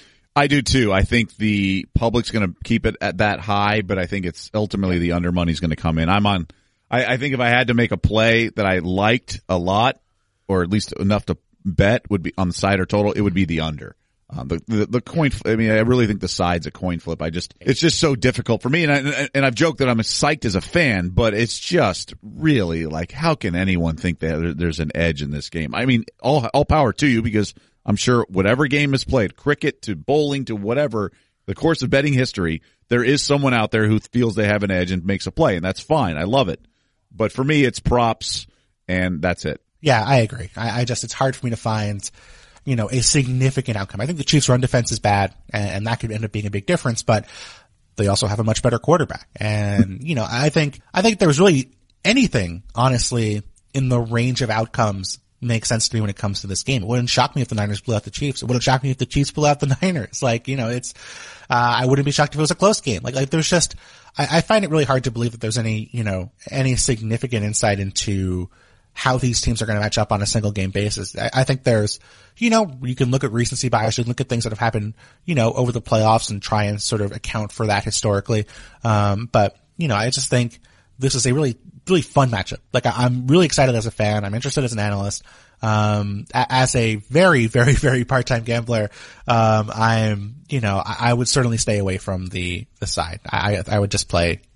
I do too. I think the public's going to keep it at that high, but I think it's ultimately the under money's going to come in. I'm on, I, I think if I had to make a play that I liked a lot, or at least enough to bet would be on the side or total, it would be the under. Um, the, the, the coin, I mean, I really think the side's a coin flip. I just, it's just so difficult for me. And I, and I've joked that I'm as psyched as a fan, but it's just really like, how can anyone think that there's an edge in this game? I mean, all, all power to you, because I'm sure whatever game is played, cricket to bowling to whatever, the course of betting history, there is someone out there who feels they have an edge and makes a play, and that's fine. I love it. But for me, it's props, and that's it. Yeah, I agree. I, I just, it's hard for me to find, you know, a significant outcome. I think the Chiefs' run defense is bad, and, and that could end up being a big difference, but they also have a much better quarterback. And, you know, I think, I think there was really anything, honestly, in the range of outcomes makes sense to me when it comes to this game. It wouldn't shock me if the Niners blew out the Chiefs. It wouldn't shock me if the Chiefs blew out the Niners. Like, you know, it's, uh, I wouldn't be shocked if it was a close game. Like, like there's just, I, I find it really hard to believe that there's any, you know, any significant insight into how these teams are going to match up on a single game basis. I, I think there's, you know, you can look at recency bias, you can look at things that have happened, you know, over the playoffs and try and sort of account for that historically. Um, but, you know, I just think this is a really, really fun matchup. Like, I, I'm really excited as a fan. I'm interested as an analyst. Um, a, as a very, very, very part-time gambler, um, I'm, you know, I, I would certainly stay away from the, the side. I, I would just play,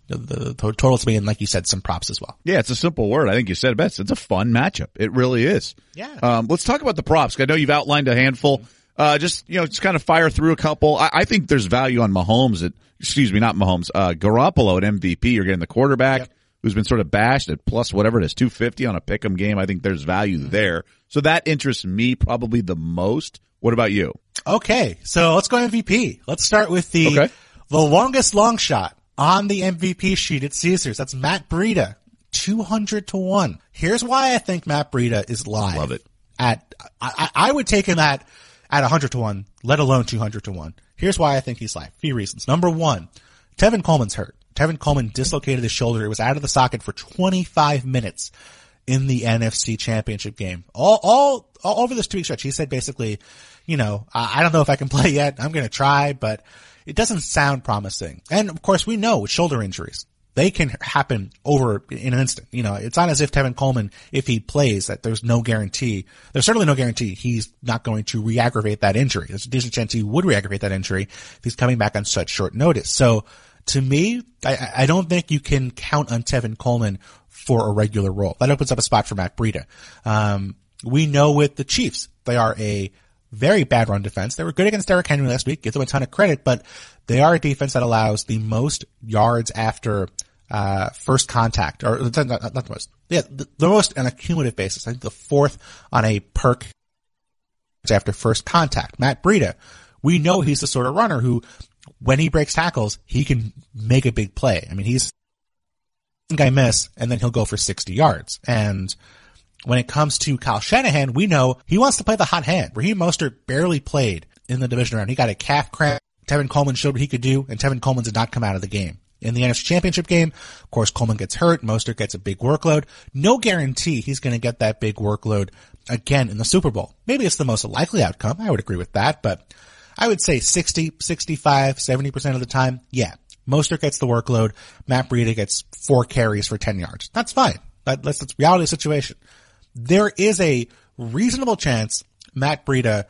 the, the total to me, and like you said, some props as well. Yeah, it's a simple word. I think you said it best. It's a fun matchup. It really is. Yeah. Um, let's talk about the props. I know you've outlined a handful. Uh, just, you know, just kind of fire through a couple. I, I think there's value on Mahomes at, excuse me, not Mahomes, uh, Garoppolo at M V P. You're getting the quarterback yep. who's been sort of bashed at plus whatever it is, two fifty on a pick'em game. I think there's value there. So that interests me probably the most. What about you? Okay. So let's go M V P. Let's start with the, okay. the longest long shot on the M V P sheet at Caesars. That's Matt Breida, two hundred to one. Here's why I think Matt Breida is live. Love it. At, I, I would take him at, at one hundred to one, let alone two hundred to one. Here's why I think he's live. A few reasons. Number one, Tevin Coleman's hurt. Tevin Coleman dislocated his shoulder. It was out of the socket for twenty-five minutes in the N F C Championship game. All, all, all over this two-week stretch, he said basically, you know, I, I don't know if I can play yet. I'm going to try, but it doesn't sound promising. And of course, we know with shoulder injuries, they can happen over in an instant. You know, it's not as if Tevin Coleman, if he plays, that there's no guarantee. There's certainly no guarantee he's not going to re-aggravate that injury. There's a decent chance he would re-aggravate that injury if he's coming back on such short notice. So to me, I, I don't think you can count on Tevin Coleman for a regular role. That opens up a spot for Matt Breida. Um, we know with the Chiefs, they are a very bad run defense. They were good against Derrick Henry last week. Give them a ton of credit, but they are a defense that allows the most yards after uh first contact, or not, not the most. Yeah, the, the most on a cumulative basis. I think the fourth on a perk after first contact. Matt Breida, we know he's the sort of runner who, when he breaks tackles, he can make a big play. I mean, he's guy miss, and then he'll go for sixty yards. And when it comes to Kyle Shanahan, we know he wants to play the hot hand. Raheem Mostert barely played in the division round. He got a calf cramp. Tevin Coleman showed what he could do, and Tevin Coleman did not come out of the game. In the N F C Championship game, of course, Coleman gets hurt. Mostert gets a big workload. No guarantee he's going to get that big workload again in the Super Bowl. Maybe it's the most likely outcome. I would agree with that, but I would say sixty, sixty-five, seventy percent of the time, yeah. Mostert gets the workload. Matt Breida gets four carries for ten yards. That's fine. That, that's the reality of the situation. There is a reasonable chance Matt Breida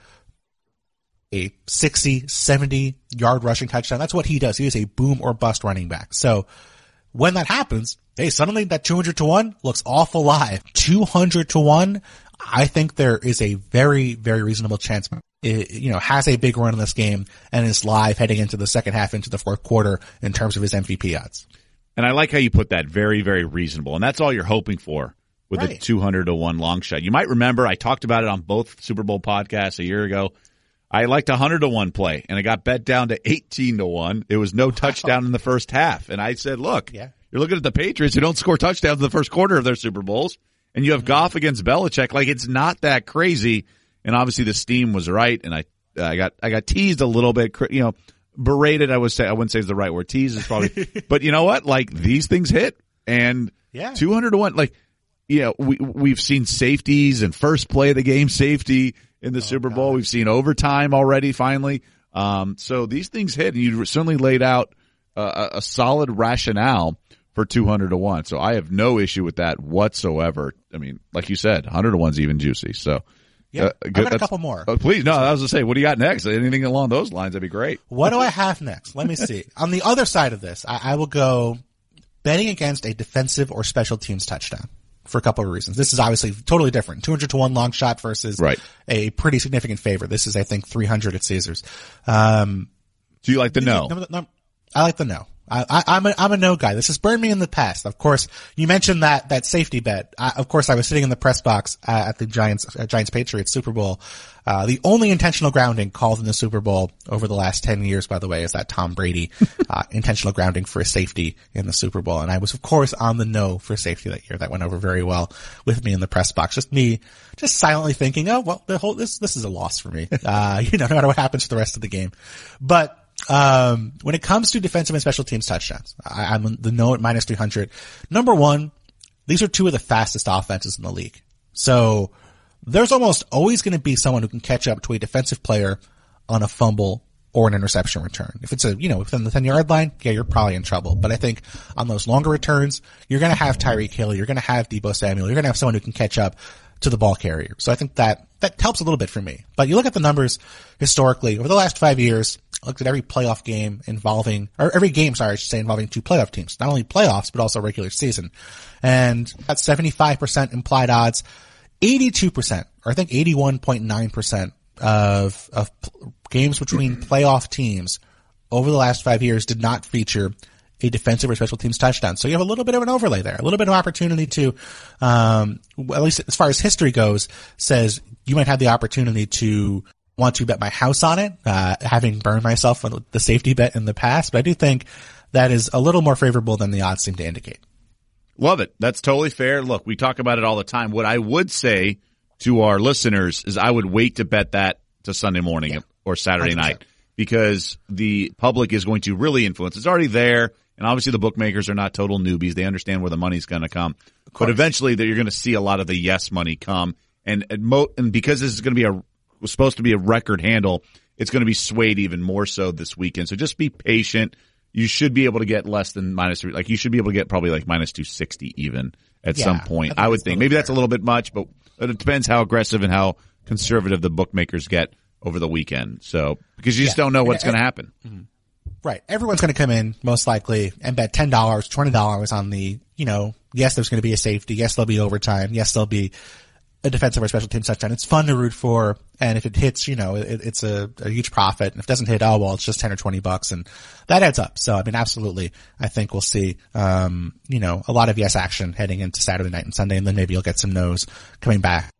a sixty, seventy yard rushing touchdown. That's what he does. He is a boom or bust running back. So when that happens, hey, suddenly that two hundred to one looks awful live. two hundred to one, I think there is a very, very reasonable chance it, you know, has a big run in this game and is live heading into the second half, into the fourth quarter in terms of his M V P odds. And I like how you put that, very, very reasonable. And that's all you're hoping for with right. the two hundred to one long shot. You might remember I talked about it on both Super Bowl podcasts a year ago. I liked a one hundred to one play, and it got bet down to eighteen to one. It was no touchdown in the first half. And I said, look, yeah. you're looking at the Patriots who don't score touchdowns in the first quarter of their Super Bowls, and you have mm-hmm. Goff against Belichick. Like, it's not that crazy. And obviously the steam was right, and I uh, I got I got teased a little bit, you know, berated, I would say. I wouldn't say is the right word. Teased is probably – but you know what? Like, these things hit, and yeah. two hundred to one, like, you know, we, we've seen safeties and first play of the game safety – in the oh, Super Bowl. God. We've seen overtime already, finally. Um, so these things hit, and you certainly laid out uh, a, a solid rationale for two hundred to one. So I have no issue with that whatsoever. I mean, like you said, one hundred to one's even juicy. So yeah, uh, I got a couple more. Oh, please, no, I was going to say, what do you got next? Anything along those lines, that'd be great. What do I have next? Let me see. On the other side of this, I, I will go betting against a defensive or special teams touchdown. For a couple of reasons. This is obviously totally different. two hundred to one long shot versus right. a pretty significant favor. This is, I think, three hundred at Caesars. Um, Do you like the no? no, no I like the no. I, I, I'm a, I'm a no guy. This has burned me in the past. Of course, you mentioned that, that safety bet. I, of course, I was sitting in the press box uh, at the Giants, uh, Giants Patriots Super Bowl. Uh, the only intentional grounding called in the Super Bowl over the last ten years, by the way, is that Tom Brady, uh, intentional grounding for a safety in the Super Bowl. And I was, of course, on the no for safety that year. That went over very well with me in the press box. Just me, just silently thinking, oh, well, the whole, this, this is a loss for me. Uh, you know, no matter what happens for the rest of the game. But, Um, when it comes to defensive and special teams touchdowns, I, I'm the no at minus three hundred. Number one, these are two of the fastest offenses in the league. So there's almost always going to be someone who can catch up to a defensive player on a fumble or an interception return. If it's a, you know, within the ten yard line, yeah, you're probably in trouble. But I think on those longer returns, you're going to have Tyreek Hill, you're going to have Deebo Samuel, you're going to have someone who can catch up to the ball carrier. So I think that, that helps a little bit for me. But you look at the numbers historically over the last five years, looked at every playoff game involving, or every game, sorry, I should say, involving two playoff teams. Not only playoffs, but also regular season. And at seventy-five percent implied odds, eighty-two percent, or I think eighty-one point nine percent of, of games between playoff teams over the last five years did not feature a defensive or special teams touchdown. So you have a little bit of an overlay there, a little bit of opportunity to, um, at least as far as history goes, says you might have the opportunity to want to bet my house on it, uh, having burned myself on the safety bet in the past. But I do think that is a little more favorable than the odds seem to indicate. Love it. That's totally fair. Look, we talk about it all the time. What I would say to our listeners is I would wait to bet that to Sunday morning yeah. or Saturday one hundred percent night, because the public is going to really influence. It's already there. And obviously the bookmakers are not total newbies. They understand where the money's going to come. But eventually you're going to see a lot of the yes money come. And, and, mo- and because this is going to be a, was supposed to be a record handle, it's going to be swayed even more so this weekend. So just be patient. You should be able to get less than minus three. Like you should be able to get probably like minus two sixty even at yeah, some point. I, I would think maybe fair. That's a little bit much, but it depends how aggressive and how conservative the bookmakers get over the weekend. So because you just yeah. don't know what's going to happen. Mm-hmm. Right. Everyone's going to come in most likely and bet ten dollars, twenty dollars on the, you know, yes, there's going to be a safety. Yes, there'll be overtime. Yes, there'll be a defensive or special team touchdown. It's fun to root for. And if it hits, you know, it, it's a, a huge profit. And if it doesn't hit, oh, well, it's just ten or twenty bucks, and that adds up. So, I mean, absolutely. I think we'll see, um, you know, a lot of yes action heading into Saturday night and Sunday. And then maybe you'll get some no's coming back.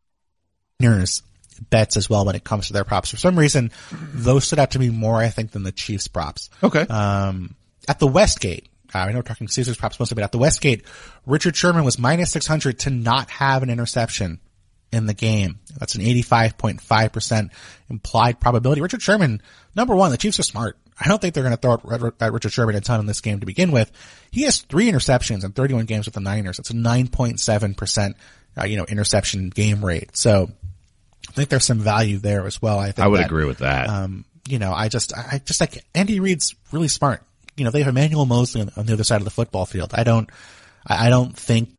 Here's bets as well when it comes to their props. For some reason, those stood out to me more, I think, than the Chiefs props. Okay. Um, at the Westgate, uh, I know we're talking Caesars props mostly, but at the Westgate, Richard Sherman was minus six hundred to not have an interception in the game. That's an eighty-five point five percent implied probability. Richard Sherman, number one, the Chiefs are smart. I don't think they're going to throw at Richard Sherman a ton in this game to begin with. He has three interceptions in thirty-one games with the Niners. That's a nine point seven percent, uh, you know, interception game rate. So, I think there's some value there as well. I think I would that, agree with that. Um, you know, I just, I just like Andy Reid's really smart. You know, they have Emmanuel Mosley on, on the other side of the football field. I don't, I don't think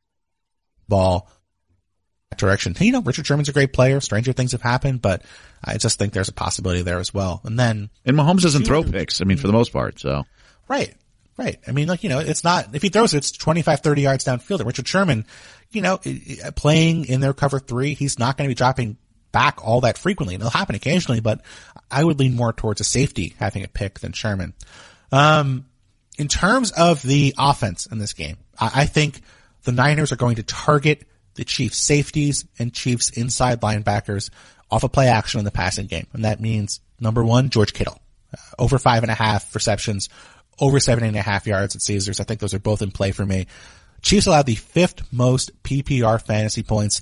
ball that direction. You know, Richard Sherman's a great player. Stranger things have happened, but I just think there's a possibility there as well. And then, and Mahomes doesn't throw picks. I mean, for the most part, so. Right. Right. I mean, like, you know, it's not, if he throws it, it's twenty-five, thirty yards downfield. And Richard Sherman, you know, playing in their cover three, he's not going to be dropping back all that frequently. It'll happen occasionally, but I would lean more towards a safety having a pick than Sherman. Um, in terms of the offense in this game, I, I think the Niners are going to target the Chiefs safeties and Chiefs inside linebackers off of play action in the passing game. And that means number one, George Kittle, uh, over five and a half receptions, over seven and a half yards at Caesars. I think those are both in play for me. Chiefs allowed the fifth most P P R fantasy points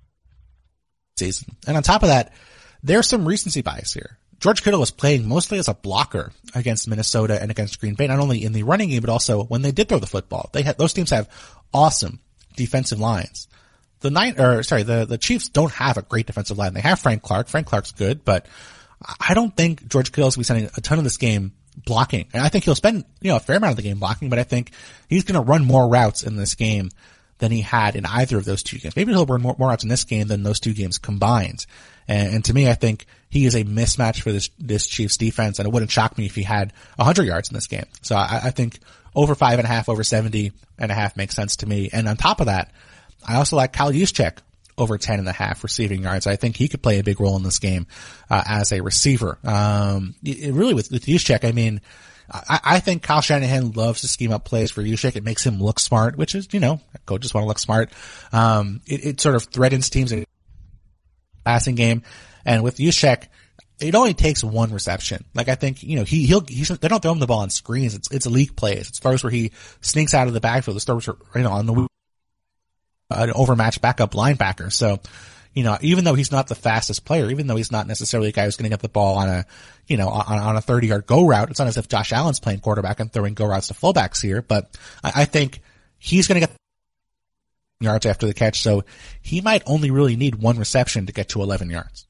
season. And on top of that, there's some recency bias here. George Kittle was playing mostly as a blocker against Minnesota and against Green Bay, not only in the running game, but also when they did throw the football. They had, those teams have awesome defensive lines. The nine, or sorry, the, the Chiefs don't have a great defensive line. They have Frank Clark. Frank Clark's good, but I don't think George Kittle's going to be spending a ton of this game blocking. And I think he'll spend, you know, a fair amount of the game blocking, but I think he's going to run more routes in this game than he had in either of those two games. Maybe he'll run more, more routes in this game than those two games combined. And, and to me, I think he is a mismatch for this, this Chiefs defense, and it wouldn't shock me if he had one hundred yards in this game. So I, I think over five and a half, over seventy and a half makes sense to me. And on top of that, I also like Kyle Juszczyk over ten and a half receiving yards. I think he could play a big role in this game, uh, as a receiver. Um, it, really with, with Juszczyk, I mean, I, I think Kyle Shanahan loves to scheme up plays for Juszczyk. It makes him look smart, which is, you know, coaches want to look smart. Um, it, it sort of threatens teams in passing game. And with Juszczyk, it only takes one reception. Like I think, you know, he, he'll, he's, they don't throw him the ball on screens. It's, it's leak plays. It's throws where he sneaks out of the backfield. It's throws, you know, on the, an overmatched backup linebacker. So, you know, even though he's not the fastest player, even though he's not necessarily a guy who's going to get the ball on a, you know, on, on a thirty yard go route, it's not as if Josh Allen's playing quarterback and throwing go routes to fullbacks here, but I, I think he's going to get yards after the catch. So he might only really need one reception to get to eleven yards.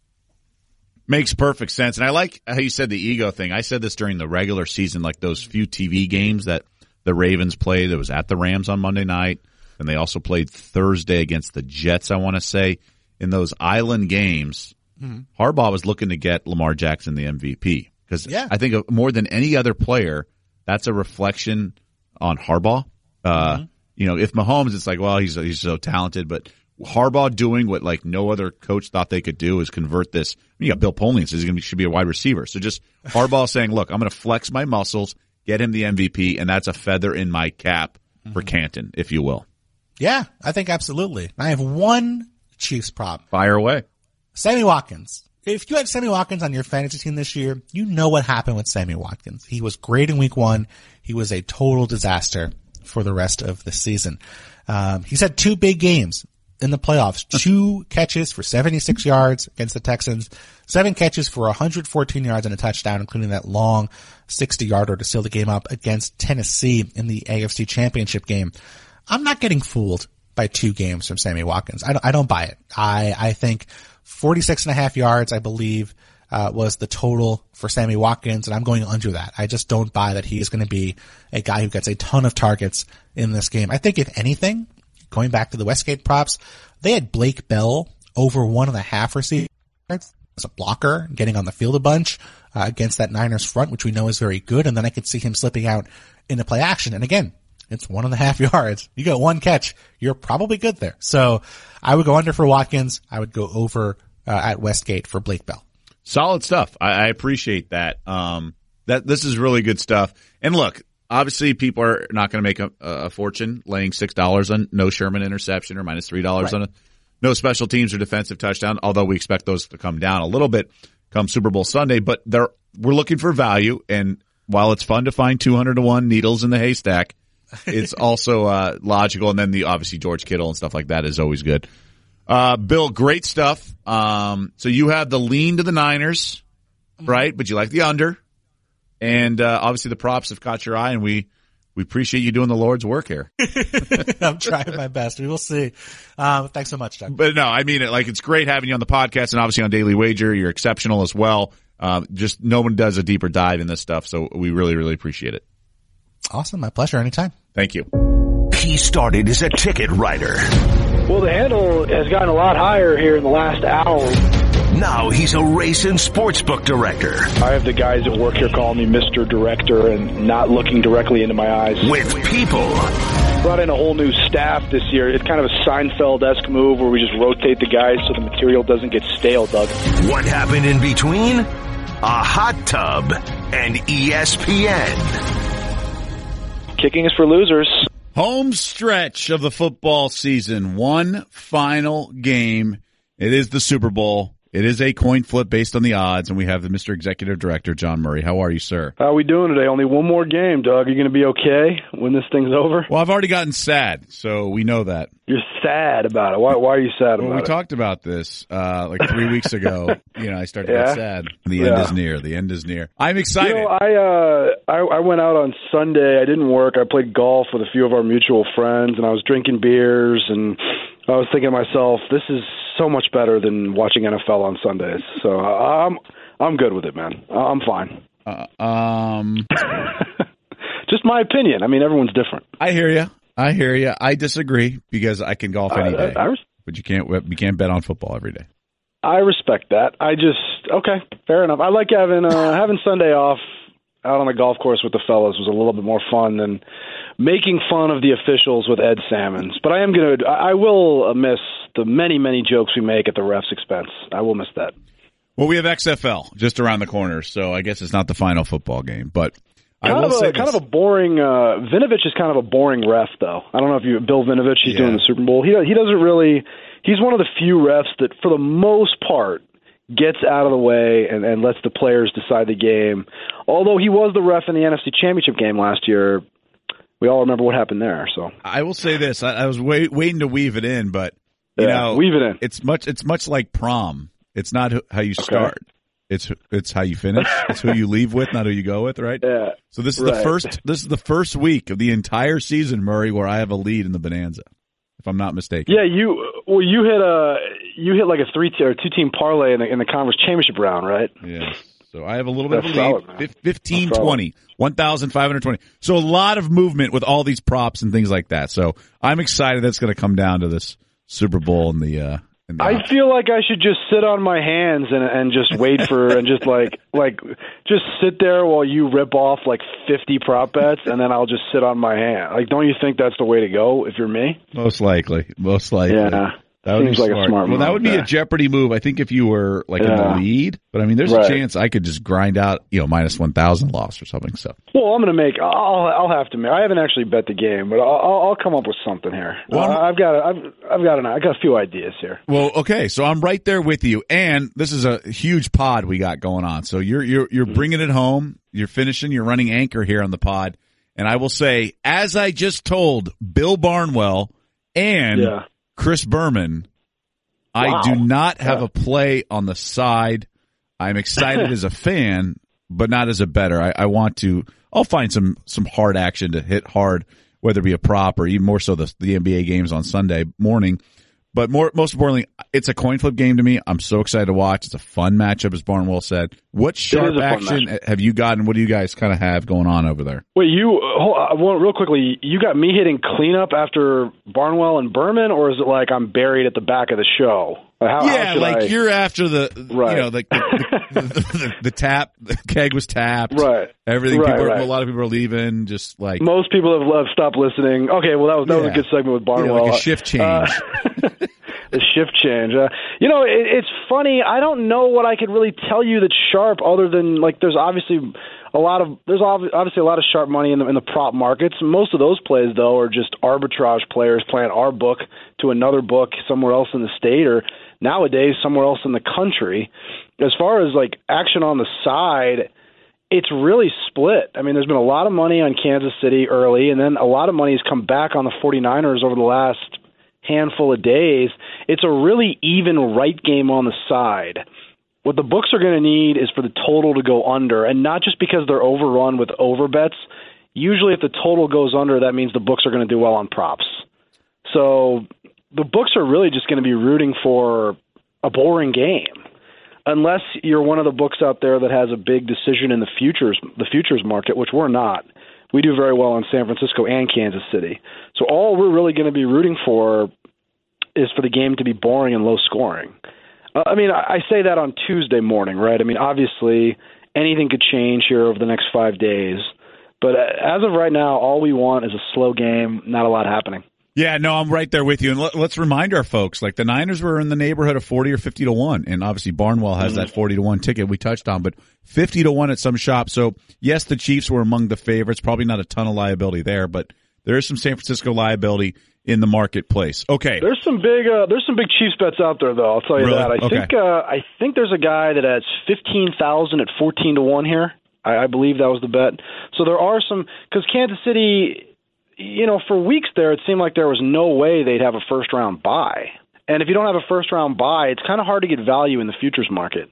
Makes perfect sense. And I like how you said the ego thing. I said this during the regular season, like those few T V games that the Ravens played. It was at the Rams on Monday night. And they also played Thursday against the Jets, I want to say. In those island games, mm-hmm. Harbaugh was looking to get Lamar Jackson the M V P because Yeah. I think of more than any other player, that's a reflection on Harbaugh. Uh, Mm-hmm. You know, if Mahomes, it's like, well, he's he's so talented, but Harbaugh doing what like no other coach thought they could do is convert this. I mean, you got Bill Polian says he's going to should be a wide receiver. So just Harbaugh saying, look, I'm going to flex my muscles, get him the M V P, and that's a feather in my cap for Canton, if you will. Yeah, I think absolutely. I have one Chiefs prop. Fire away. Sammy Watkins. If you had Sammy Watkins on your fantasy team this year, you know what happened with Sammy Watkins. He was great in week one. He was a total disaster for the rest of the season. Um, he's had two big games in the playoffs, two catches for seventy-six yards against the Texans, seven catches for one hundred fourteen yards and a touchdown, including that long sixty yarder to seal the game up against Tennessee in the A F C Championship game. I'm not getting fooled by two games from Sammy Watkins. I don't, I don't buy it. I, I think forty-six and a half yards, I believe, uh, was the total for Sammy Watkins, and I'm going under that. I just don't buy that he is going to be a guy who gets a ton of targets in this game. I think if anything, going back to the Westgate props, they had Blake Bell over one and a half receiving yards as a blocker, getting on the field a bunch, uh, against that Niners front, which we know is very good, and then I could see him slipping out into play action. And again, it's one and a half yards. You got one catch, you're probably good there. So I would go under for Watkins. I would go over uh, at Westgate for Blake Bell. Solid stuff. I, I appreciate that. Um, that this is really good stuff. And look, obviously people are not going to make a, a fortune laying six dollars on no Sherman interception or minus three dollars Right. on a no special teams or defensive touchdown. Although we expect those to come down a little bit come Super Bowl Sunday, but they're we're looking for value. And while it's fun to find two hundred to one needles in the haystack, it's also uh, logical. And then the obviously George Kittle and stuff like that is always good. Uh, Bill, great stuff. Um, so you have the lean to the Niners, right? But you like the under. And, uh, obviously the props have caught your eye, and we, we appreciate you doing the Lord's work here. I'm trying my best. We will see. Um, thanks so much, Doug. But no, I mean it. Like, it's great having you on the podcast and obviously on Daily Wager. You're exceptional as well. Um, just no one does a deeper dive in this stuff. So we really, really appreciate it. Awesome. My pleasure. Anytime. Thank you. He started as a ticket writer. Well, the handle has gotten a lot higher here in the last hour. Now he's a race and sportsbook director. I have the guys that work here calling me Mister Director and not looking directly into my eyes. With people. Brought in a whole new staff this year. It's kind of a Seinfeld-esque move where we just rotate the guys so the material doesn't get stale, Doug. What happened in between? A hot tub and E S P N. Kicking is for losers. Home stretch of the football season. One final game. It is the Super Bowl. It is a coin flip based on the odds, and we have the Mister Executive Director, John Murray. How are you, sir? How are we doing today? Only one more game, Doug. Are you going to be okay when this thing's over? Well, I've already gotten sad, so we know that. You're sad about it. Why, why are you sad about well, we it? We talked about this uh like three weeks ago. You know, I started to yeah? get sad. The yeah. end is near. The end is near. I'm excited. You know, I, uh, I I went out on Sunday. I didn't work. I played golf with a few of our mutual friends, and I was drinking beers, and I was thinking to myself, this is so much better than watching N F L on Sundays. So I'm I'm good with it, man. I'm fine. Uh, um, just my opinion. I mean, everyone's different. I hear you. I hear you. I disagree because I can golf any day, I, I res- but you can't. You can't bet on football every day. I respect that. I just okay, fair enough. I like having uh, having Sunday off out on the golf course with the fellas was a little bit more fun than making fun of the officials with Ed Salmons. But I am going to, I will miss the many, many jokes we make at the ref's expense. I will miss that. Well, we have X F L just around the corner, so I guess it's not the final football game, but I kind will of a, say kind this. of a boring, uh, Vinovich is kind of a boring ref though. I don't know if you, Bill Vinovich, he's Yeah. doing the Super Bowl. He, he doesn't really, he's one of the few refs that for the most part gets out of the way and, and lets the players decide the game. Although he was the ref in the N F C Championship game last year, we all remember what happened there. So I will say this: I, I was wait, waiting to weave it in, but you yeah, know, weave it in. It's much. It's much like prom. It's not who- how you start. It's it's how you finish. It's who you leave with, not who you go with, right? Yeah. So this is right. the first. This is the first week of the entire season, Murray, where I have a lead in the Bonanza, if I'm not mistaken. Yeah, you well, you hit a you hit like a three or two team parlay in the in the conference championship round, right? Yes. So I have a little bit That's of a lead, solid, man. Fif- fifteen That's solid. twenty, one thousand five hundred twenty. So a lot of movement with all these props and things like that. So I'm excited that's going to come down to this Super Bowl and the uh, I feel like I should just sit on my hands and and just wait for and just like like just sit there while you rip off like fifty prop bets, and then I'll just sit on my hand. Like, don't you think that's the way to go if you're me? Most likely, most likely. Yeah. That would Seems be like smart. a smart well, move. that would be yeah. a Jeopardy move. I think if you were like yeah. in the lead, but I mean, there's right. a chance I could just grind out, you know, minus one thousand loss or something. So, well, I'm going to make. I'll I'll have to. I haven't actually bet the game, but I'll I'll come up with something here. Well, uh, I've got I've I've got an I got a few ideas here. Well, okay, so I'm right there with you, and this is a huge pod we got going on. So you're you're you're mm-hmm. bringing it home. You're finishing. You're running anchor here on the pod, and I will say, as I just told Bill Barnwell and yeah. Chris Berman. I wow. do not have yeah. a play on the side. I'm excited as a fan, but not as a bettor. I, I want to. I'll find some some hard action to hit hard, whether it be a prop or even more so the the N B A games on Sunday morning. But more, most importantly, it's a coin flip game to me. I'm so excited to watch. It's a fun matchup, as Barnwell said. What sharp action matchup. have you gotten? What do you guys kind of have going on over there? Wait, you hold on, real quickly. You got me hitting cleanup after Barnwell and Berman, or is it like I'm buried at the back of the show? How, yeah, how like I... you're after the, right. you know, like the, the, the, the, the tap, the keg was tapped. Right. Everything. Right, people are, right. A lot of people are leaving. Just like most people have, have stopped listening. Okay, well that was that yeah. was a good segment with Barnwell. Yeah, like a shift change. Uh, the shift change. Uh, you know, it, it's funny. I don't know what I could really tell you that's sharp, other than like there's obviously a lot of there's obviously a lot of sharp money in the in the prop markets. Most of those plays though are just arbitrage players playing our book to another book somewhere else in the state, or nowadays somewhere else in the country. As far as like action on the side, it's really split. I mean, there's been a lot of money on Kansas City early, and then a lot of money has come back on the 49ers over the last handful of days. It's a really even right game on the side. What the books are going to need is for the total to go under, and not just because they're overrun with over bets. Usually if the total goes under, that means the books are going to do well on props. So the books are really just going to be rooting for a boring game, unless you're one of the books out there that has a big decision in the futures, the futures market, which we're not. We do very well in San Francisco and Kansas City. So all we're really going to be rooting for is for the game to be boring and low scoring. Uh, I mean, I, I say that on Tuesday morning, right? I mean, obviously anything could change here over the next five days. But as of right now, all we want is a slow game, not a lot happening. Yeah, no, I'm right there with you. And let, let's remind our folks, like the Niners were in the neighborhood of forty or fifty to one. And obviously Barnwell has mm-hmm. that forty to one ticket we touched on, but fifty to one at some shops. So yes, the Chiefs were among the favorites. Probably not a ton of liability there, but there is some San Francisco liability in the marketplace. Okay. There's some big, uh, there's some big Chiefs bets out there though. I'll tell you really? that. I okay. think, uh, I think there's a guy that has fifteen thousand at fourteen to one here. I, I believe that was the bet. So there are some, cause Kansas City, you know, for weeks there, it seemed like there was no way they'd have a first-round bye. And if you don't have a first-round bye, it's kind of hard to get value in the futures market.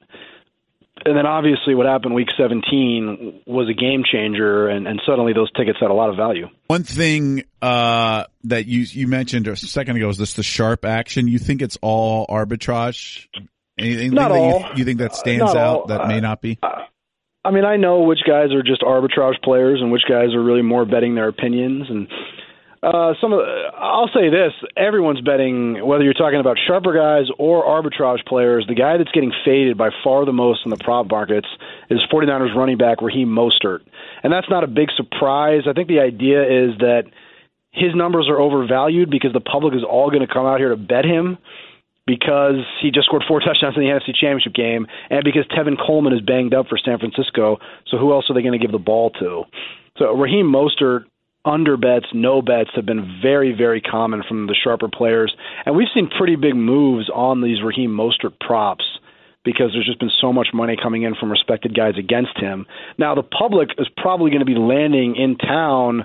And then obviously what happened week seventeen was a game changer, and, and suddenly those tickets had a lot of value. One thing uh, that you you mentioned a second ago is this the sharp action. You think it's all arbitrage? Anything not that all. You, you think that stands not out all. that may not be? Uh, I mean, I know which guys are just arbitrage players and which guys are really more betting their opinions. And uh, some of the, I'll say this, everyone's betting, whether you're talking about sharper guys or arbitrage players, the guy that's getting faded by far the most in the prop markets is 49ers running back Raheem Mostert. And that's not a big surprise. I think the idea is that his numbers are overvalued because the public is all going to come out here to bet him, because he just scored four touchdowns in the N F C Championship game, and because Tevin Coleman is banged up for San Francisco, so who else are they going to give the ball to? So Raheem Mostert, under bets, no bets have been very, very common from the sharper players, and we've seen pretty big moves on these Raheem Mostert props because there's just been so much money coming in from respected guys against him. Now, the public is probably going to be landing in town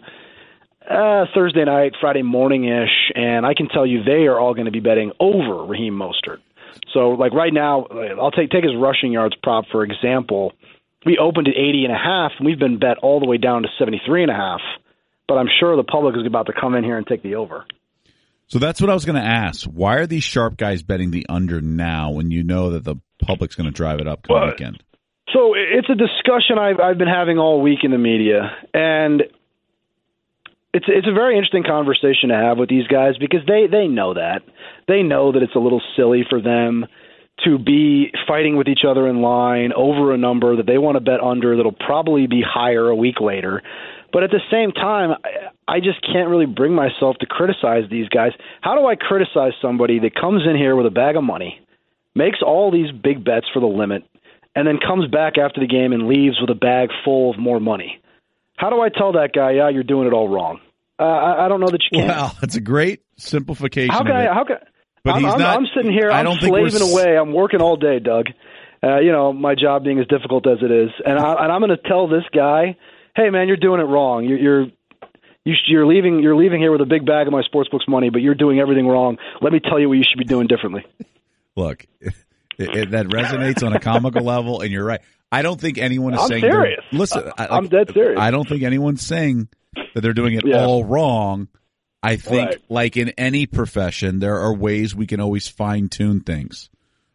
Uh, Thursday night, Friday morning-ish, and I can tell you they are all going to be betting over Raheem Mostert. So, like right now, I'll take take his rushing yards prop, for example. We opened at eighty and a half, and we've been bet all the way down to seventy-three and a half. But I'm sure the public is about to come in here and take the over. So that's what I was going to ask. Why are these sharp guys betting the under now when you know that the public's going to drive it up come well, weekend? So it's a discussion I've, I've been having all week in the media, and it's it's a very interesting conversation to have with these guys because they, they know that. They know that it's a little silly for them to be fighting with each other in line over a number that they want to bet under that'll probably be higher a week later. But at the same time, I just can't really bring myself to criticize these guys. How do I criticize somebody that comes in here with a bag of money, makes all these big bets for the limit, and then comes back after the game and leaves with a bag full of more money? How do I tell that guy, yeah, you're doing it all wrong? Uh, I, I don't know that you can. Well, it's a great simplification. How can of I? it. How can? But I'm, he's I'm, not, I'm sitting here. I I'm don't think we're slaving s- away. I'm working all day, Doug. Uh, you know, my job being as difficult as it is, and, I, and I'm going to tell this guy, hey, man, you're doing it wrong. You're you're you sh- you're leaving you're leaving here with a big bag of my sportsbook's money, but you're doing everything wrong. Let me tell you what you should be doing differently. Look, it, it, that resonates on a comical level, and you're right. I don't think anyone is I'm saying. serious. they're- Listen, I, I'm dead serious. I don't think anyone's saying that they're doing it Yeah. all wrong. I think, Right. like in any profession, there are ways we can always fine tune things.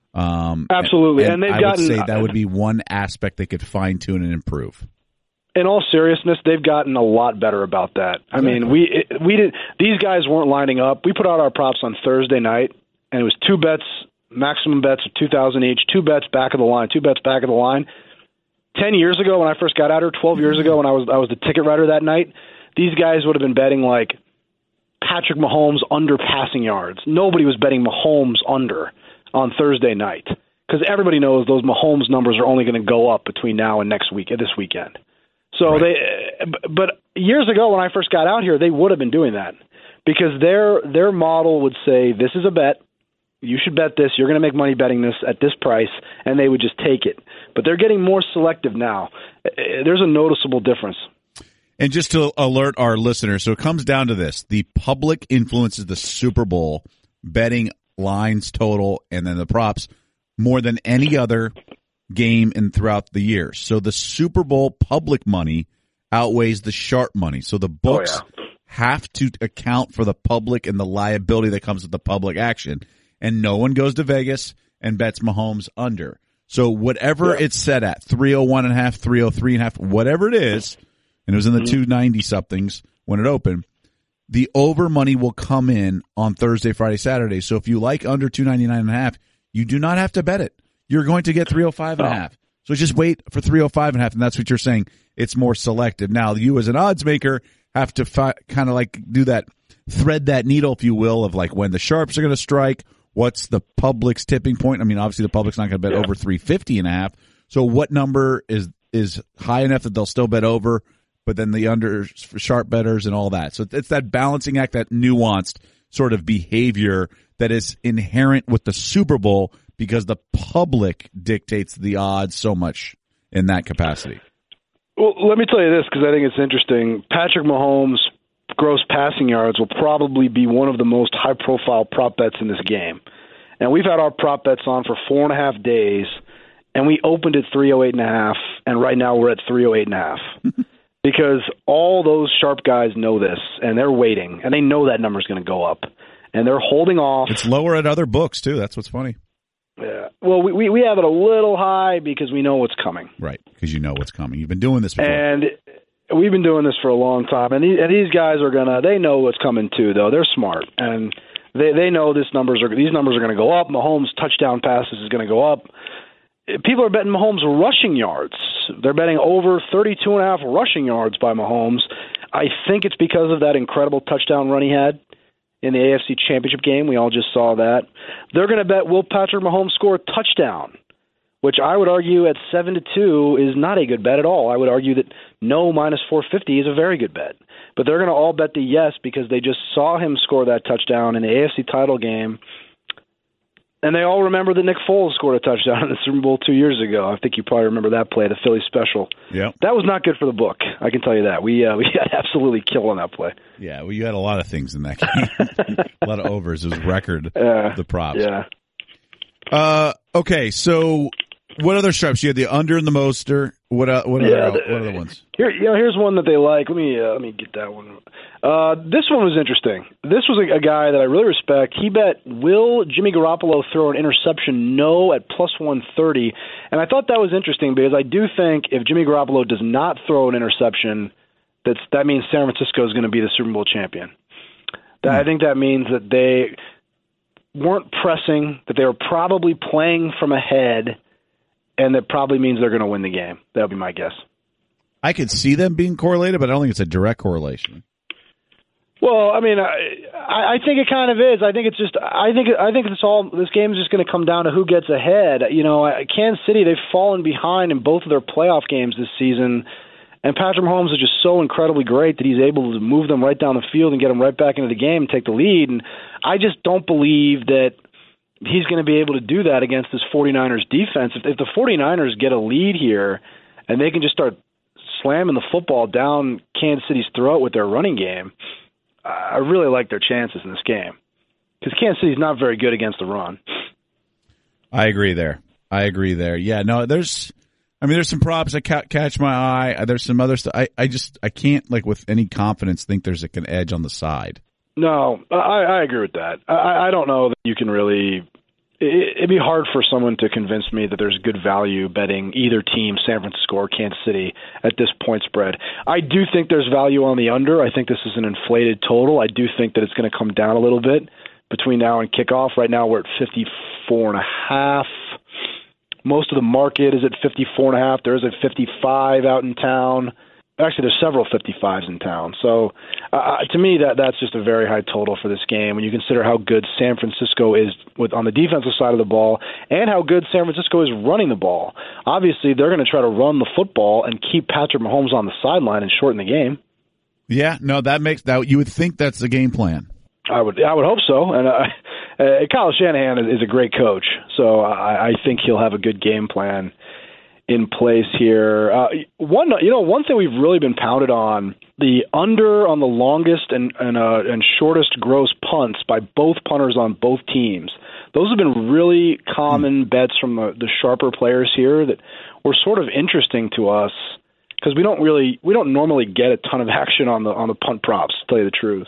Um, Absolutely, and, and they've I gotten- would say that would be one aspect they could fine tune and improve. In all seriousness, they've gotten a lot better about that. I mean, we it, we did these guys weren't lining up. We put out our props on Thursday night, and it was two bets, maximum bets of two thousand each, two bets back of the line, two bets back of the line. Ten years ago, when I first got out here, twelve years ago, when I was I was the ticket writer that night, these guys would have been betting like Patrick Mahomes under passing yards. Nobody was betting Mahomes under on Thursday night because everybody knows those Mahomes numbers are only going to go up between now and next week, this weekend. So Right. they, but years ago when I first got out here, they would have been doing that because their their model would say, "This is a bet. You should bet this. You're going to make money betting this at this price," and they would just take it. But they're getting more selective now. There's a noticeable difference. And just to alert our listeners, so it comes down to this. The public influences the Super Bowl betting lines total and then the props more than any other game in throughout the year. So the Super Bowl public money outweighs the sharp money. So the books Oh, yeah. have to account for the public and the liability that comes with the public action. And no one goes to Vegas and bets Mahomes under. So whatever Yeah. it's set at, three oh one and a half, three oh three and a half, whatever it is, and it was in the two ninety somethings when it opened, the over money will come in on Thursday, Friday, Saturday. So if you like under two ninety-nine and a half, you do not have to bet it. You're going to get three oh five and a half. So just wait for three oh five and a half, and that's what you're saying. It's more selective. Now, you as an odds maker have to fi- kind of like do that, thread that needle, if you will, of like when the sharps are going to strike, what's the public's tipping point. I mean, obviously the public's not going to bet Yeah. over three fifty and a half. So what number is, is high enough that they'll still bet over, but then the under for sharp bettors and all that. So it's that balancing act, that nuanced sort of behavior that is inherent with the Super Bowl because the public dictates the odds so much in that capacity. Well, let me tell you this because I think it's interesting. Patrick Mahomes' gross passing yards will probably be one of the most high-profile prop bets in this game. And we've had our prop bets on for four and a half days, and we opened at three oh eight and a half, and right now we're at three oh eight and a half. Because all those sharp guys know this, and they're waiting, and they know that number's going to go up, and they're holding off. It's lower at other books, too. That's what's funny. Yeah. Well, we, we we have it a little high because we know what's coming. Right, because you know what's coming. You've been doing this before. And we've been doing this for a long time, and these, and these guys are gonna. They know what's coming too, though. They're smart, and they they know this numbers are these numbers are going to go up. Mahomes' touchdown passes is going to go up. People are betting Mahomes' rushing yards. They're betting over thirty-two and a half rushing yards by Mahomes. I think it's because of that incredible touchdown run he had in the A F C Championship game. We all just saw that. They're going to bet, will Patrick Mahomes score a touchdown? Which I would argue at seven to two is not a good bet at all. I would argue that no minus four fifty is a very good bet. But they're going to all bet the yes because they just saw him score that touchdown in the A F C title game. And they all remember that Nick Foles scored a touchdown in the Super Bowl two years ago. I think you probably remember that play, the Philly special. Yeah. That was not good for the book. I can tell you that. We uh, we got absolutely killed on that play. Yeah, well, you had a lot of things in that game. A lot of overs. It was record, Uh, the props. Yeah. Uh, okay, so what other sharps? You had the under and the moster. What uh, what, Yeah, other, the- what other ones? Here, you know, here's one that they like. Let me uh, let me get that one. Uh, this one was interesting. This was a, a guy that I really respect. He bet, will Jimmy Garoppolo throw an interception? No, at plus one thirty. And I thought that was interesting because I do think if Jimmy Garoppolo does not throw an interception, that's that means San Francisco is going to be the Super Bowl champion. That, I think that means that they weren't pressing, that they were probably playing from ahead, and that probably means they're going to win the game. That would be my guess. I could see them being correlated, but I don't think it's a direct correlation. Well, I mean, I, I think it kind of is. I think it's just. I think. I think it's all. This game is just going to come down to who gets ahead. You know, Kansas City, they've fallen behind in both of their playoff games this season, and Patrick Mahomes is just so incredibly great that he's able to move them right down the field and get them right back into the game and take the lead. And I just don't believe that he's going to be able to do that against this 49ers defense. If, if the 49ers get a lead here and they can just start slamming the football down Kansas City's throat with their running game, I really like their chances in this game because Kansas City's not very good against the run. I agree there. I agree there. Yeah, no, there's, I mean, there's some props that ca- catch my eye. There's some other stuff. I, I just, I can't, like, with any confidence think there's like an edge on the side. No, I, I agree with that. I, I don't know that you can really. It, it'd be hard for someone to convince me that there's good value betting either team, San Francisco or Kansas City, at this point spread. I do think there's value on the under. I think this is an inflated total. I do think that it's going to come down a little bit between now and kickoff. Right now we're at fifty-four and a half. Most of the market is at fifty-four and a half. There is a fifty-five out in town. Actually, there's several fifty-fives in town. So, uh, to me, that that's just a very high total for this game when you consider how good San Francisco is with on the defensive side of the ball and how good San Francisco is running the ball. Obviously, they're going to try to run the football and keep Patrick Mahomes on the sideline and shorten the game. Yeah, no, that makes that. You would think that's the game plan. I would, I would hope so. And uh, uh, Kyle Shanahan is, is a great coach, so I, I think he'll have a good game plan in place here. Uh, one, you know, one thing we've really been pounded on, the under on the longest and and, uh, and shortest gross punts by both punters on both teams. Those have been really common mm. bets from the, the sharper players here that were sort of interesting to us because we don't really, we don't normally get a ton of action on the on the punt props, to tell you the truth.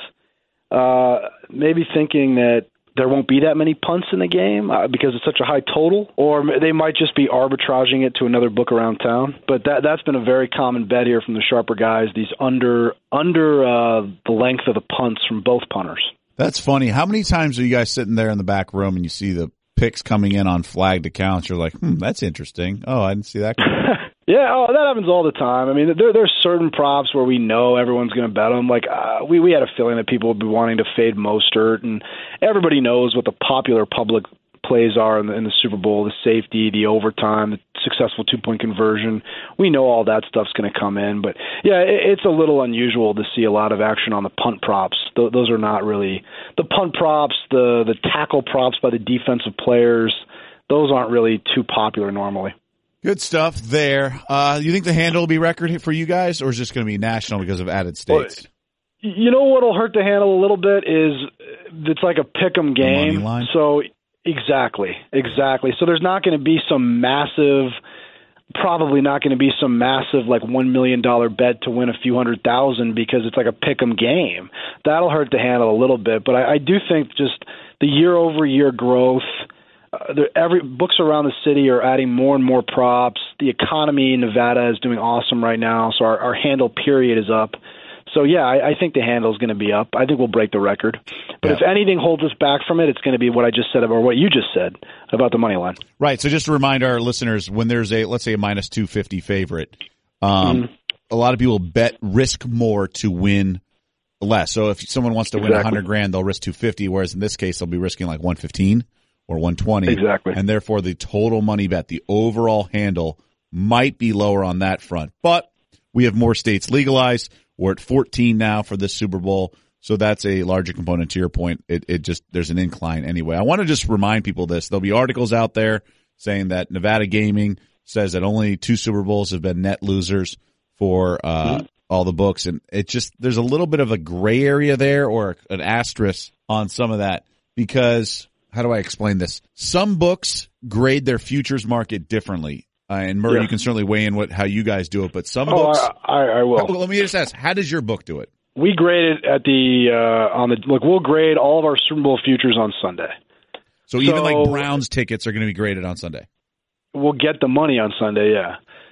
Uh, maybe thinking that there won't be that many punts in the game uh, because it's such a high total, or they might just be arbitraging it to another book around town. But that, that's been a very common bet here from the sharper guys, these under under uh, the length of the punts from both punters. That's funny. How many times are you guys sitting there in the back room and you see the picks coming in on flagged accounts? You're like, hmm, that's interesting. Oh, I didn't see that. Yeah, oh, that happens all the time. I mean, there there's certain props where we know everyone's going to bet them. Like uh, we we had a feeling that people would be wanting to fade Mostert, and everybody knows what the popular public plays are in the, in the Super Bowl: the safety, the overtime, the successful two point conversion. We know all that stuff's going to come in, but yeah, it, it's a little unusual to see a lot of action on the punt props. Th- those are not really the punt props, the the tackle props by the defensive players. Those aren't really too popular normally. Good stuff there. Uh, you think the handle will be record for you guys, or is this going to be national because of added states? Well, you know what'll hurt the handle a little bit is it's like a pick'em game. So exactly, exactly. So there's not going to be some massive, probably not going to be some massive like one million dollars bet to win a few hundred thousand because it's like a pick'em game. That'll hurt the handle a little bit, but I, I do think just the year over year growth. Uh, every books around the city are adding more and more props. The economy in Nevada is doing awesome right now, so our, our handle period is up. So yeah, I, I think the handle is going to be up. I think we'll break the record. But yeah. If anything holds us back from it, it's going to be what I just said or what you just said about the money line. Right. So just to remind our listeners, when there's a let's say a minus two fifty favorite, um, mm-hmm. a lot of people bet risk more to win less. So if someone wants to win a exactly. hundred grand, they'll risk two fifty. Whereas in this case, they'll be risking like one fifteen. Or one twenty. Exactly. And therefore the total money bet, the overall handle, might be lower on that front. But we have more states legalized. We're at fourteen now for this Super Bowl. So that's a larger component to your point. It, it just, there's an incline anyway. I want to just remind people this. There'll be articles out there saying that Nevada Gaming says that only two Super Bowls have been net losers for uh, mm-hmm. all the books. And it just, there's a little bit of a gray area there or an asterisk on some of that because how do I explain this? Some books grade their futures market differently. Uh, and Murray, yeah. you can certainly weigh in what how you guys do it. But some oh, books, I, I, I will. How, let me just ask: how does your book do it? We grade it at the uh, on the look. We'll grade all of our Super Bowl futures on Sunday. So, so even like Browns tickets are going to be graded on Sunday. We'll get the money on Sunday. Yeah.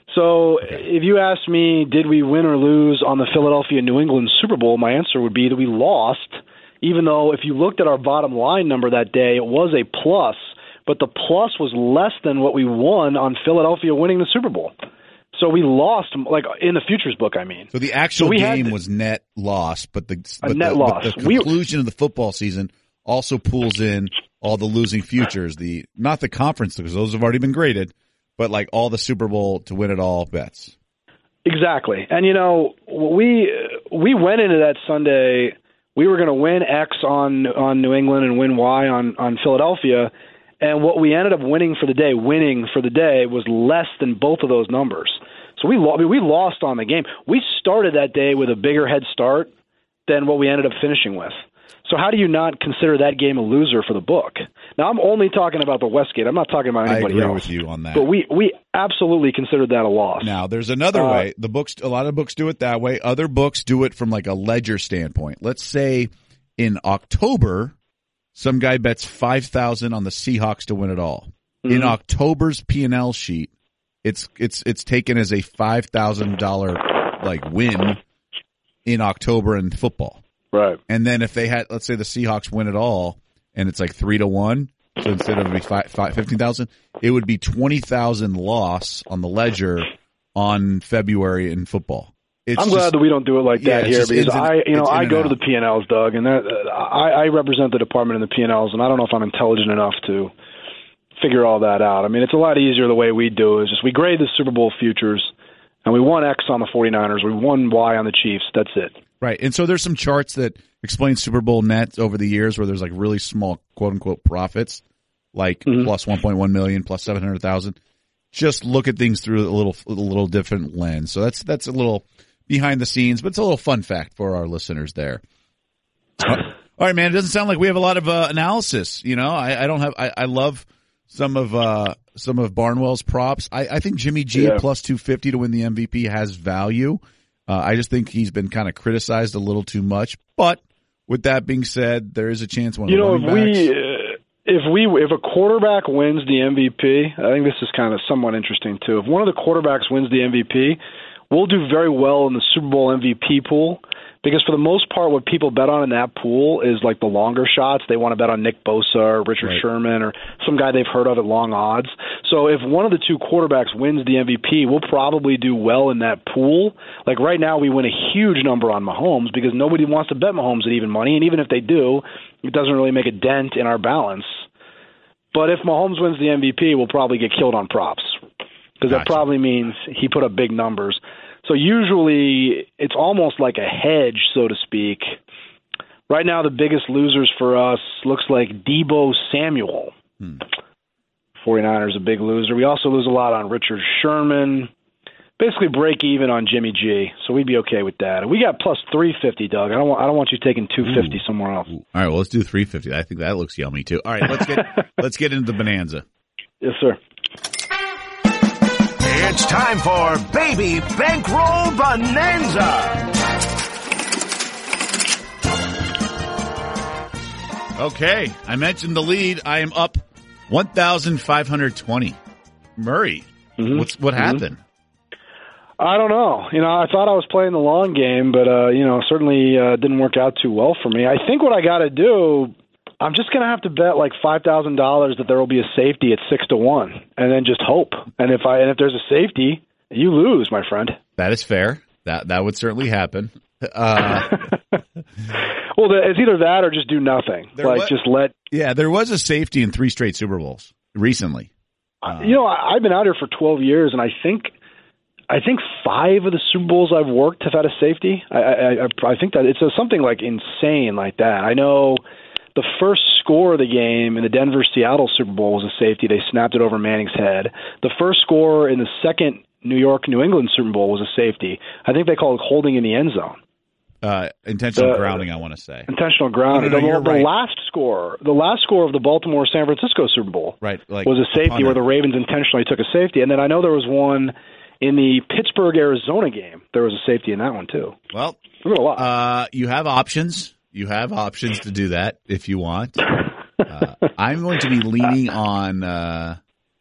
So if you ask me, did we win or lose on the Philadelphia-New England Super Bowl, my answer would be that we lost, even though if you looked at our bottom line number that day, it was a plus, but the plus was less than what we won on Philadelphia winning the Super Bowl. So we lost, like in the futures book, I mean. So the actual so game to, was net loss, but the, but a net the, loss. But the conclusion we, of the football season also pulls in all the losing futures, the not the conference, because those have already been graded, but like all the Super Bowl to win it all bets. Exactly. And, you know, we we went into that Sunday, we were going to win X on on New England and win Y on, on Philadelphia. And what we ended up winning for the day, winning for the day, was less than both of those numbers. So we, I mean, we lost on the game. We started that day with a bigger head start than what we ended up finishing with. So how do you not consider that game a loser for the book? Now, I'm only talking about the Westgate. I'm not talking about anybody else. I agree with you on that. But we, we absolutely considered that a loss. Now, there's another uh, way. The books, a lot of books do it that way. Other books do it from like a ledger standpoint. Let's say in October, some guy bets five thousand on the Seahawks to win it all. Mm-hmm. In October's P and L sheet, it's it's it's taken as a five thousand dollars like win in October in football. Right. And then if they had, let's say the Seahawks win it all, and it's like three to one, so instead of be five, five, fifteen thousand, it would be twenty thousand loss on the ledger on February in football. It's I'm just, glad that we don't do it like that yeah, here because and, I, you know, I go out. to the P and Ls, Doug, and that, uh, I, I represent the department in the P and Ls, and I don't know if I'm intelligent enough to figure all that out. I mean, it's a lot easier the way we do it. It's just we grade the Super Bowl futures, and we won X on the 49ers, we won Y on the Chiefs. That's it. Right, and so there's some charts that explain Super Bowl nets over the years where there's like really small quote unquote profits, like mm-hmm. plus one point one million, plus seven hundred thousand. Just look at things through a little a little different lens. So that's that's a little behind the scenes, but it's a little fun fact for our listeners there. All right, man. It doesn't sound like we have a lot of uh, analysis. You know, I, I don't have. I, I love some of uh, some of Barnwell's props. I, I think Jimmy G yeah. plus two fifty to win the M V P has value. Uh, I just think he's been kind of criticized a little too much. But with that being said, there is a chance one of you the know running if backs. we uh, if we if a quarterback wins the M V P, I think this is kind of somewhat interesting too. If one of the quarterbacks wins the M V P, we'll do very well in the Super Bowl M V P pool because for the most part, what people bet on in that pool is like the longer shots. They want to bet on Nick Bosa or Richard right. Sherman or some guy they've heard of at long odds. So if one of the two quarterbacks wins the M V P, we'll probably do well in that pool. Like right now, we win a huge number on Mahomes because nobody wants to bet Mahomes at even money, and even if they do, it doesn't really make a dent in our balance. But if Mahomes wins the M V P, we'll probably get killed on props because gotcha. That probably means he put up big numbers. So usually it's almost like a hedge, so to speak. Right now, the biggest losers for us looks like Deebo Samuel. Hmm. 49ers a big loser. We also lose a lot on Richard Sherman. Basically break even on Jimmy G, so we'd be okay with that. We got plus three fifty, Doug. I don't want I don't want you taking two fifty Ooh. Somewhere else. Ooh. All right, well let's do three fifty. I think that looks yummy too. All right, let's get let's get into the bonanza. Yes, sir. It's time for Baby Bankroll Bonanza. Okay, I mentioned the lead. I am up one thousand five hundred twenty. Murray, mm-hmm. what's what mm-hmm. happened? I don't know. You know, I thought I was playing the long game, but, uh, you know, certainly uh, didn't work out too well for me. I think what I got to do, I'm just going to have to bet like five thousand dollars that there will be a safety at six to one and then just hope. And if I and if there's a safety, you lose, my friend. That is fair. That that would certainly happen. Uh, well, the, it's either that or just do nothing. Like was, just let. Yeah, there was a safety in three straight Super Bowls recently. Uh, you know, I, I've been out here for twelve years, and I think I think five of the Super Bowls I've worked have had a safety. I I, I think that it's a, something like insane like that. I know the first score of the game in the Denver-Seattle Super Bowl was a safety. They snapped it over Manning's head. The first score in the second New York-New England Super Bowl was a safety. I think they call it holding in the end zone. Uh, intentional the, grounding, I want to say. Intentional grounding. No, no, no, the, the right. last score, the last score of the Baltimore-San Francisco Super Bowl right, like was a safety where the Ravens intentionally took a safety. And then I know there was one in the Pittsburgh-Arizona game. There was a safety in that one, too. Well, a lot. Uh, you have options. You have options to do that if you want. Uh, I'm going to be leaning on uh,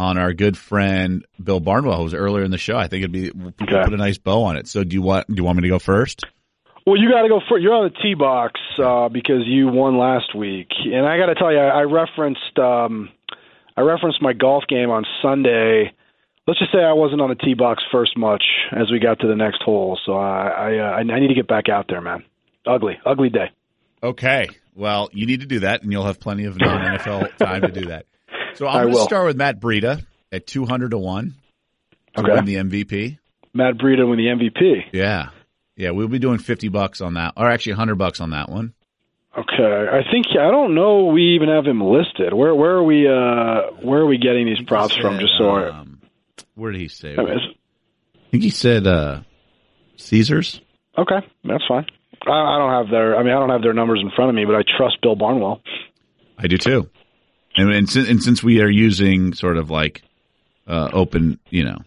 on our good friend Bill Barnwell, who was earlier in the show. I think it'd be we'll Okay. put a nice bow on it. So do you want do you want me to go first? Well, you got to go first. You're on the tee box uh, because you won last week, and I got to tell you, I, I referenced um, I referenced my golf game on Sunday. Let's just say I wasn't on the tee box first much as we got to the next hole, so I I, uh, I need to get back out there, man. Ugly, ugly day. Okay. Well, you need to do that, and you'll have plenty of non-N F L time to do that. So I'm I going to will. start with Matt Breida at two hundred to one to Okay. win the M V P. Matt Breida win the M V P. Yeah. Yeah, we'll be doing fifty bucks on that, or actually one hundred bucks on that one. Okay, I think I don't know. We even have him listed. Where where are we? Uh, where are we getting these props from? Just so I, Um, where did he say? I mean, I it's- think he said uh, Caesars. okay, that's fine. I, I don't have their. I mean, I don't have their numbers in front of me, but I trust Bill Barnwell. I do too. And, and, since, and since we are using sort of like uh, open, you know,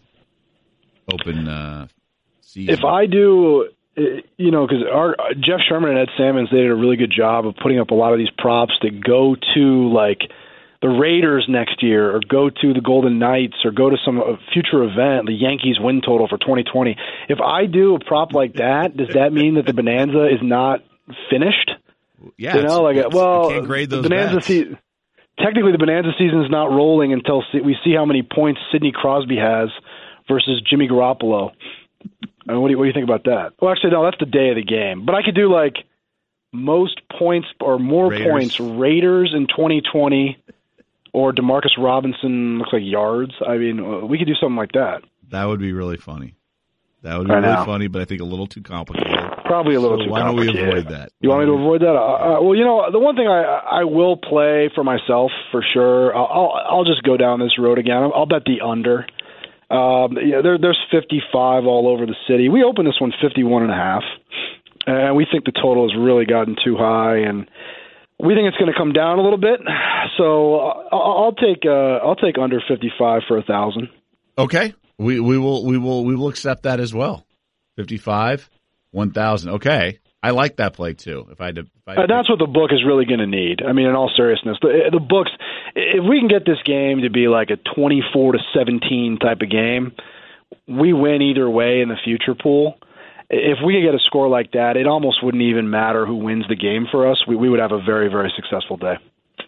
open uh, season. If I do, uh, you know, because our Jeff Sherman and Ed Salmons, they did a really good job of putting up a lot of these props that go to like the Raiders next year, or go to the Golden Knights, or go to some uh, future event, the Yankees win total for twenty twenty. If I do a prop like that, does that mean that the Bonanza is not finished? yeah, You know, like it's- well, you can't grade those the Bonanza bets. se- technically the Bonanza season is not rolling until se- we see how many points Sidney Crosby has versus Jimmy Garoppolo. I mean, what do you what do you think about that? Well, actually, no, that's the day of the game. But I could do like most points or more Raiders. points Raiders in twenty twenty, or DeMarcus Robinson looks like yards. I mean, uh, we could do something like that. That would be really funny. That would be I really know. funny, but I think a little too complicated. Probably a little So too why don't we complicated. avoid that? You want me to avoid that? Uh, uh, well, you know, the one thing I I will play for myself for sure. I'll I'll, I'll just go down this road again. I'll, I'll bet the under. Um, yeah, there, there's fifty-five all over the city. We opened this one fifty-one and a half, and we think the total has really gotten too high, and we think it's going to come down a little bit. So uh, I'll, I'll take uh, I'll take under fifty-five for a thousand. Okay, we we will we will we will accept that as well. Fifty-five, one thousand. Okay, I like that play too. If I had to, if I had Uh, to that's what the book is really going to need. I mean, in all seriousness, the, the books. If we can get this game to be like a twenty-four to seventeen type of game, we win either way in the future pool. If we could get a score like that, it almost wouldn't even matter who wins the game for us. We, we would have a very, very successful day.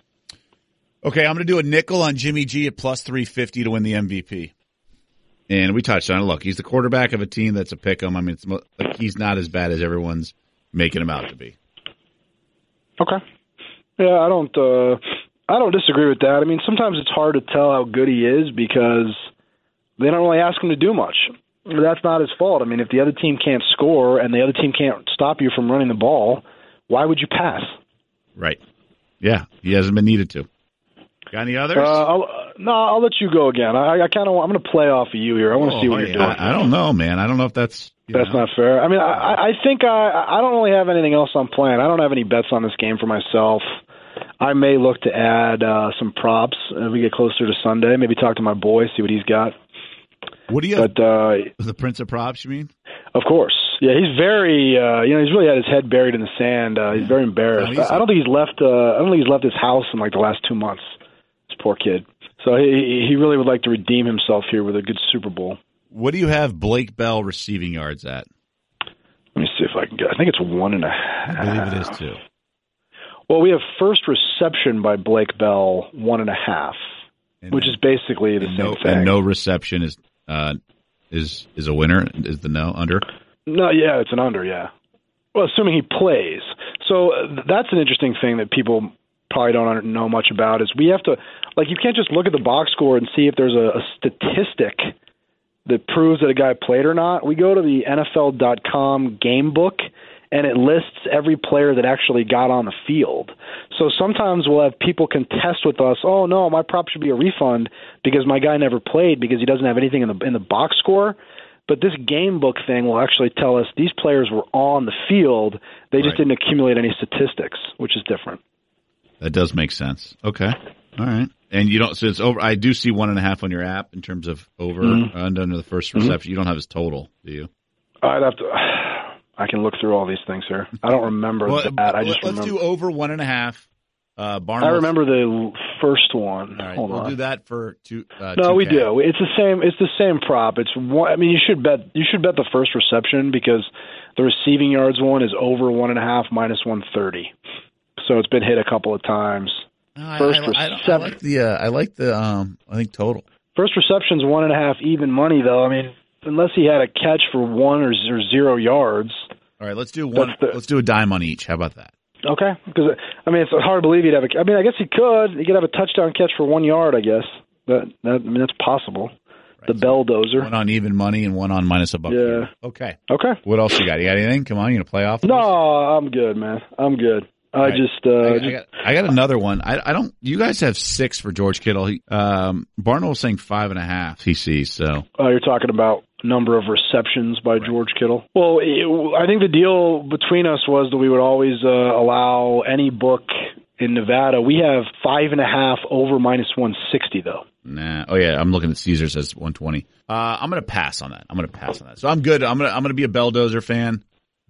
Okay, I'm going to do a nickel on Jimmy G at plus three fifty to win the M V P. And we touched on it. Look, he's the quarterback of a team that's a pick 'em. I mean, it's, mo- like, he's not as bad as everyone's making him out to be. Okay. Yeah, I don't. Uh, I don't disagree with that. I mean, sometimes it's hard to tell how good he is because they don't really ask him to do much. But that's not his fault. I mean, if the other team can't score and the other team can't stop you from running the ball, why would you pass? Right. Yeah, he hasn't been needed to. Got any others? Uh, I'll, uh, no, I'll let you go again. I, I kind of. I'm going to play off of you here. I want to Oh, see what hey, you're doing. I, I don't know, man. I don't know if that's you That's know. not fair. I mean, I, I think I, I don't really have anything else I'm playing. I don't have any bets on this game for myself. I may look to add uh, some props as we get closer to Sunday. Maybe talk to my boy, see what he's got. What do you have? But uh, The Prince of Props, you mean? of course, yeah, he's very. Uh, you know, he's really had his head buried in the sand. Uh, he's very embarrassed. No, he's- I don't think he's left. Uh, I don't think he's left his house in like the last two months. This poor kid. So he he really would like to redeem himself here with a good Super Bowl. What do you have Blake Bell receiving yards at? Let me see if I can get. I think it's one and a half. I believe it is too. Well, we have first reception by Blake Bell, one and a half, And which then- is basically the and same no, thing. and no reception is uh, is is a winner. Is the no under? No, yeah, it's an under, yeah. Well, assuming he plays. So uh, that's an interesting thing that people probably don't know much about is we have to, like, you can't just look at the box score and see if there's a, a statistic that proves that a guy played or not. We go to the N F L dot com game book, and it lists every player that actually got on the field. So sometimes we'll have people contest with us, oh, no, my prop should be a refund because my guy never played because he doesn't have anything in the in the box score. But this game book thing will actually tell us these players were on the field. They just Right. didn't accumulate any statistics, which is different. That does make sense. Okay. All right. And you don't, so it's over. I do see one and a half on your app in terms of over Mm-hmm. and under the first reception. You don't have his total, do you? I'd have to. I can look through all these things here. I don't remember that. I just let's remember. do over one and a half. Uh, I Barnwell. remember the first one. All right, Hold we'll on. do that for two. Uh, No, two we K. do. It's the same. It's the same prop. It's one. I mean, you should bet. You should bet the first reception because the receiving yards one is over one and a half minus one thirty. So it's been hit a couple of times. No, First I, I, I, I reception. like the. Uh, I like the. Um, I think total. First reception's one and a half even money though. I mean, unless he had a catch for one or zero, zero yards. All right, let's do one. The, let's do a dime on each. How about that? Okay, because I mean, it's hard to believe he'd have a. I mean, I guess he could. He could have a touchdown catch for one yard. I guess that. that I mean, that's possible. Right, the so Belldozer. One on even money and one on minus a buck. Yeah. Okay. Okay. What else you got? You got anything? Come on, you gonna play off? No, I'm good, man. I'm good. I Right. just. Uh, I, just I, got, I got another one. I, I don't. You guys have six for George Kittle. He, um, Barnwell was saying five and a half. He sees so. Oh, you're talking about number of receptions by right. George Kittle. Well, it, I think the deal between us was that we would always uh, allow any book in Nevada. We have five and a half over minus one sixty though. Nah. Oh yeah, I'm looking at Caesar says one twenty. Uh, I'm gonna pass on that. I'm gonna pass on that. So I'm good. I'm gonna I'm gonna be a Belldozer fan.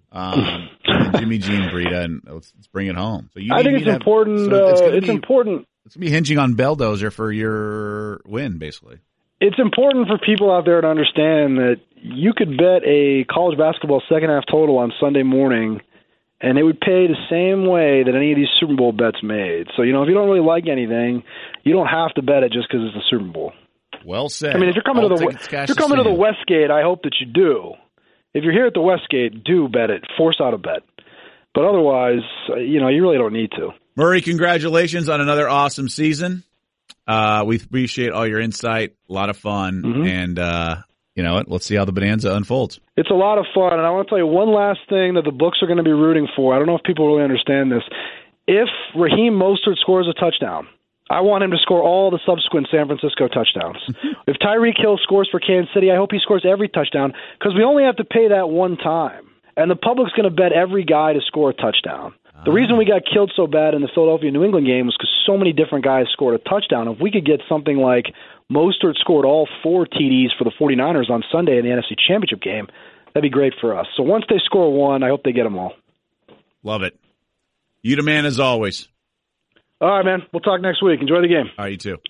Um, Jimmy G and Breida, and let's, let's bring it home. So you I think it's important. Have, so it's, uh, it's be, important. It's gonna be hinging on Belldozer for your win, basically. It's important for people out there to understand that you could bet a college basketball second half total on Sunday morning, and it would pay the same way that any of these Super Bowl bets made. So, you know, if you don't really like anything, you don't have to bet it just because it's the Super Bowl. Well said. I mean, if you're coming All to the if you're coming to the Westgate, I hope that you do. If you're here at the Westgate, do bet it. Force out a bet. But otherwise, you know, you really don't need to. Murray, congratulations on another awesome season. Uh, we appreciate all your insight. A lot of fun. Mm-hmm. And, uh, you know what? Let's see how the bonanza unfolds. It's a lot of fun. And I want to tell you one last thing that the books are going to be rooting for. I don't know if people really understand this. If Raheem Mostert scores a touchdown, I want him to score all the subsequent San Francisco touchdowns. If Tyreek Hill scores for Kansas City, I hope he scores every touchdown because we only have to pay that one time. And the public's going to bet every guy to score a touchdown. The reason we got killed so bad in the Philadelphia-New England game was because so many different guys scored a touchdown. If we could get something like Mostert scored all four T Ds for the 49ers on Sunday in the N F C Championship game, that'd be great for us. So once they score one, I hope they get them all. Love it. You the man as always. All right, man. We'll talk next week. Enjoy the game. All right, you too.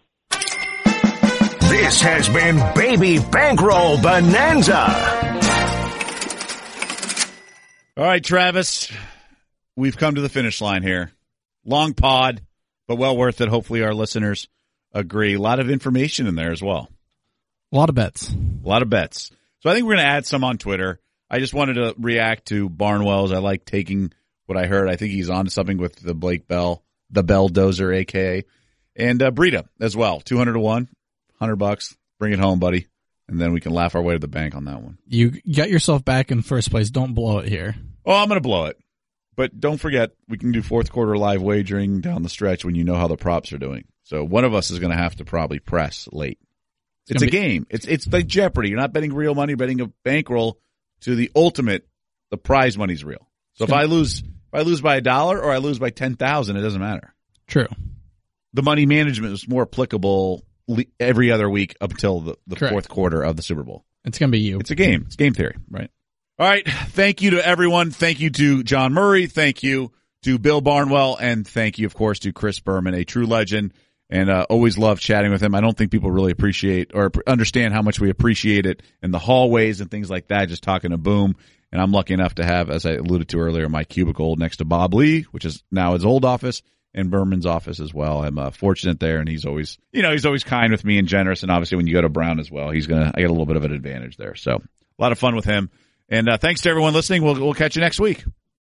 This has been Baby Bankroll Bonanza. All right, Travis. We've come to the finish line here. Long pod, but well worth it. Hopefully our listeners agree. A lot of information in there as well. A lot of bets. A lot of bets. So I think we're going to add some on Twitter. I just wanted to react to Barnwell's. I like taking what I heard. I think he's on to something with the Blake Bell, the Belldozer, a k a. And uh, Breida as well. two hundred to one, one hundred bucks. Bring it home, buddy. And then we can laugh our way to the bank on that one. You got yourself back in first place. Don't blow it here. Oh, I'm going to blow it. But don't forget, we can do fourth quarter live wagering down the stretch when you know how the props are doing. So one of us is going to have to probably press late. It's, it's a be- game. It's it's like Jeopardy. You're not betting real money, you're betting a bankroll to the ultimate. The prize money's real. So if I lose, if I lose by a dollar or I lose by ten thousand, it doesn't matter. True. The money management is more applicable every other week up until the, the Correct. fourth quarter of the Super Bowl. It's going to be you. It's a game. It's game theory, right? All right. Thank you to everyone. Thank you to John Murray. Thank you to Bill Barnwell. And thank you, of course, to Chris Berman, a true legend. And uh, always love chatting with him. I don't think people really appreciate or understand how much we appreciate it in the hallways and things like that, just talking to Boom. And I'm lucky enough to have, as I alluded to earlier, my cubicle next to Bob Lee, which is now his old office, and Berman's office as well. I'm uh, fortunate there, and he's always, you know, he's always kind with me and generous. And obviously, when you go to Brown as well, he's gonna, I get a little bit of an advantage there. So a lot of fun with him. And uh, thanks to everyone listening. We'll we'll catch you next week.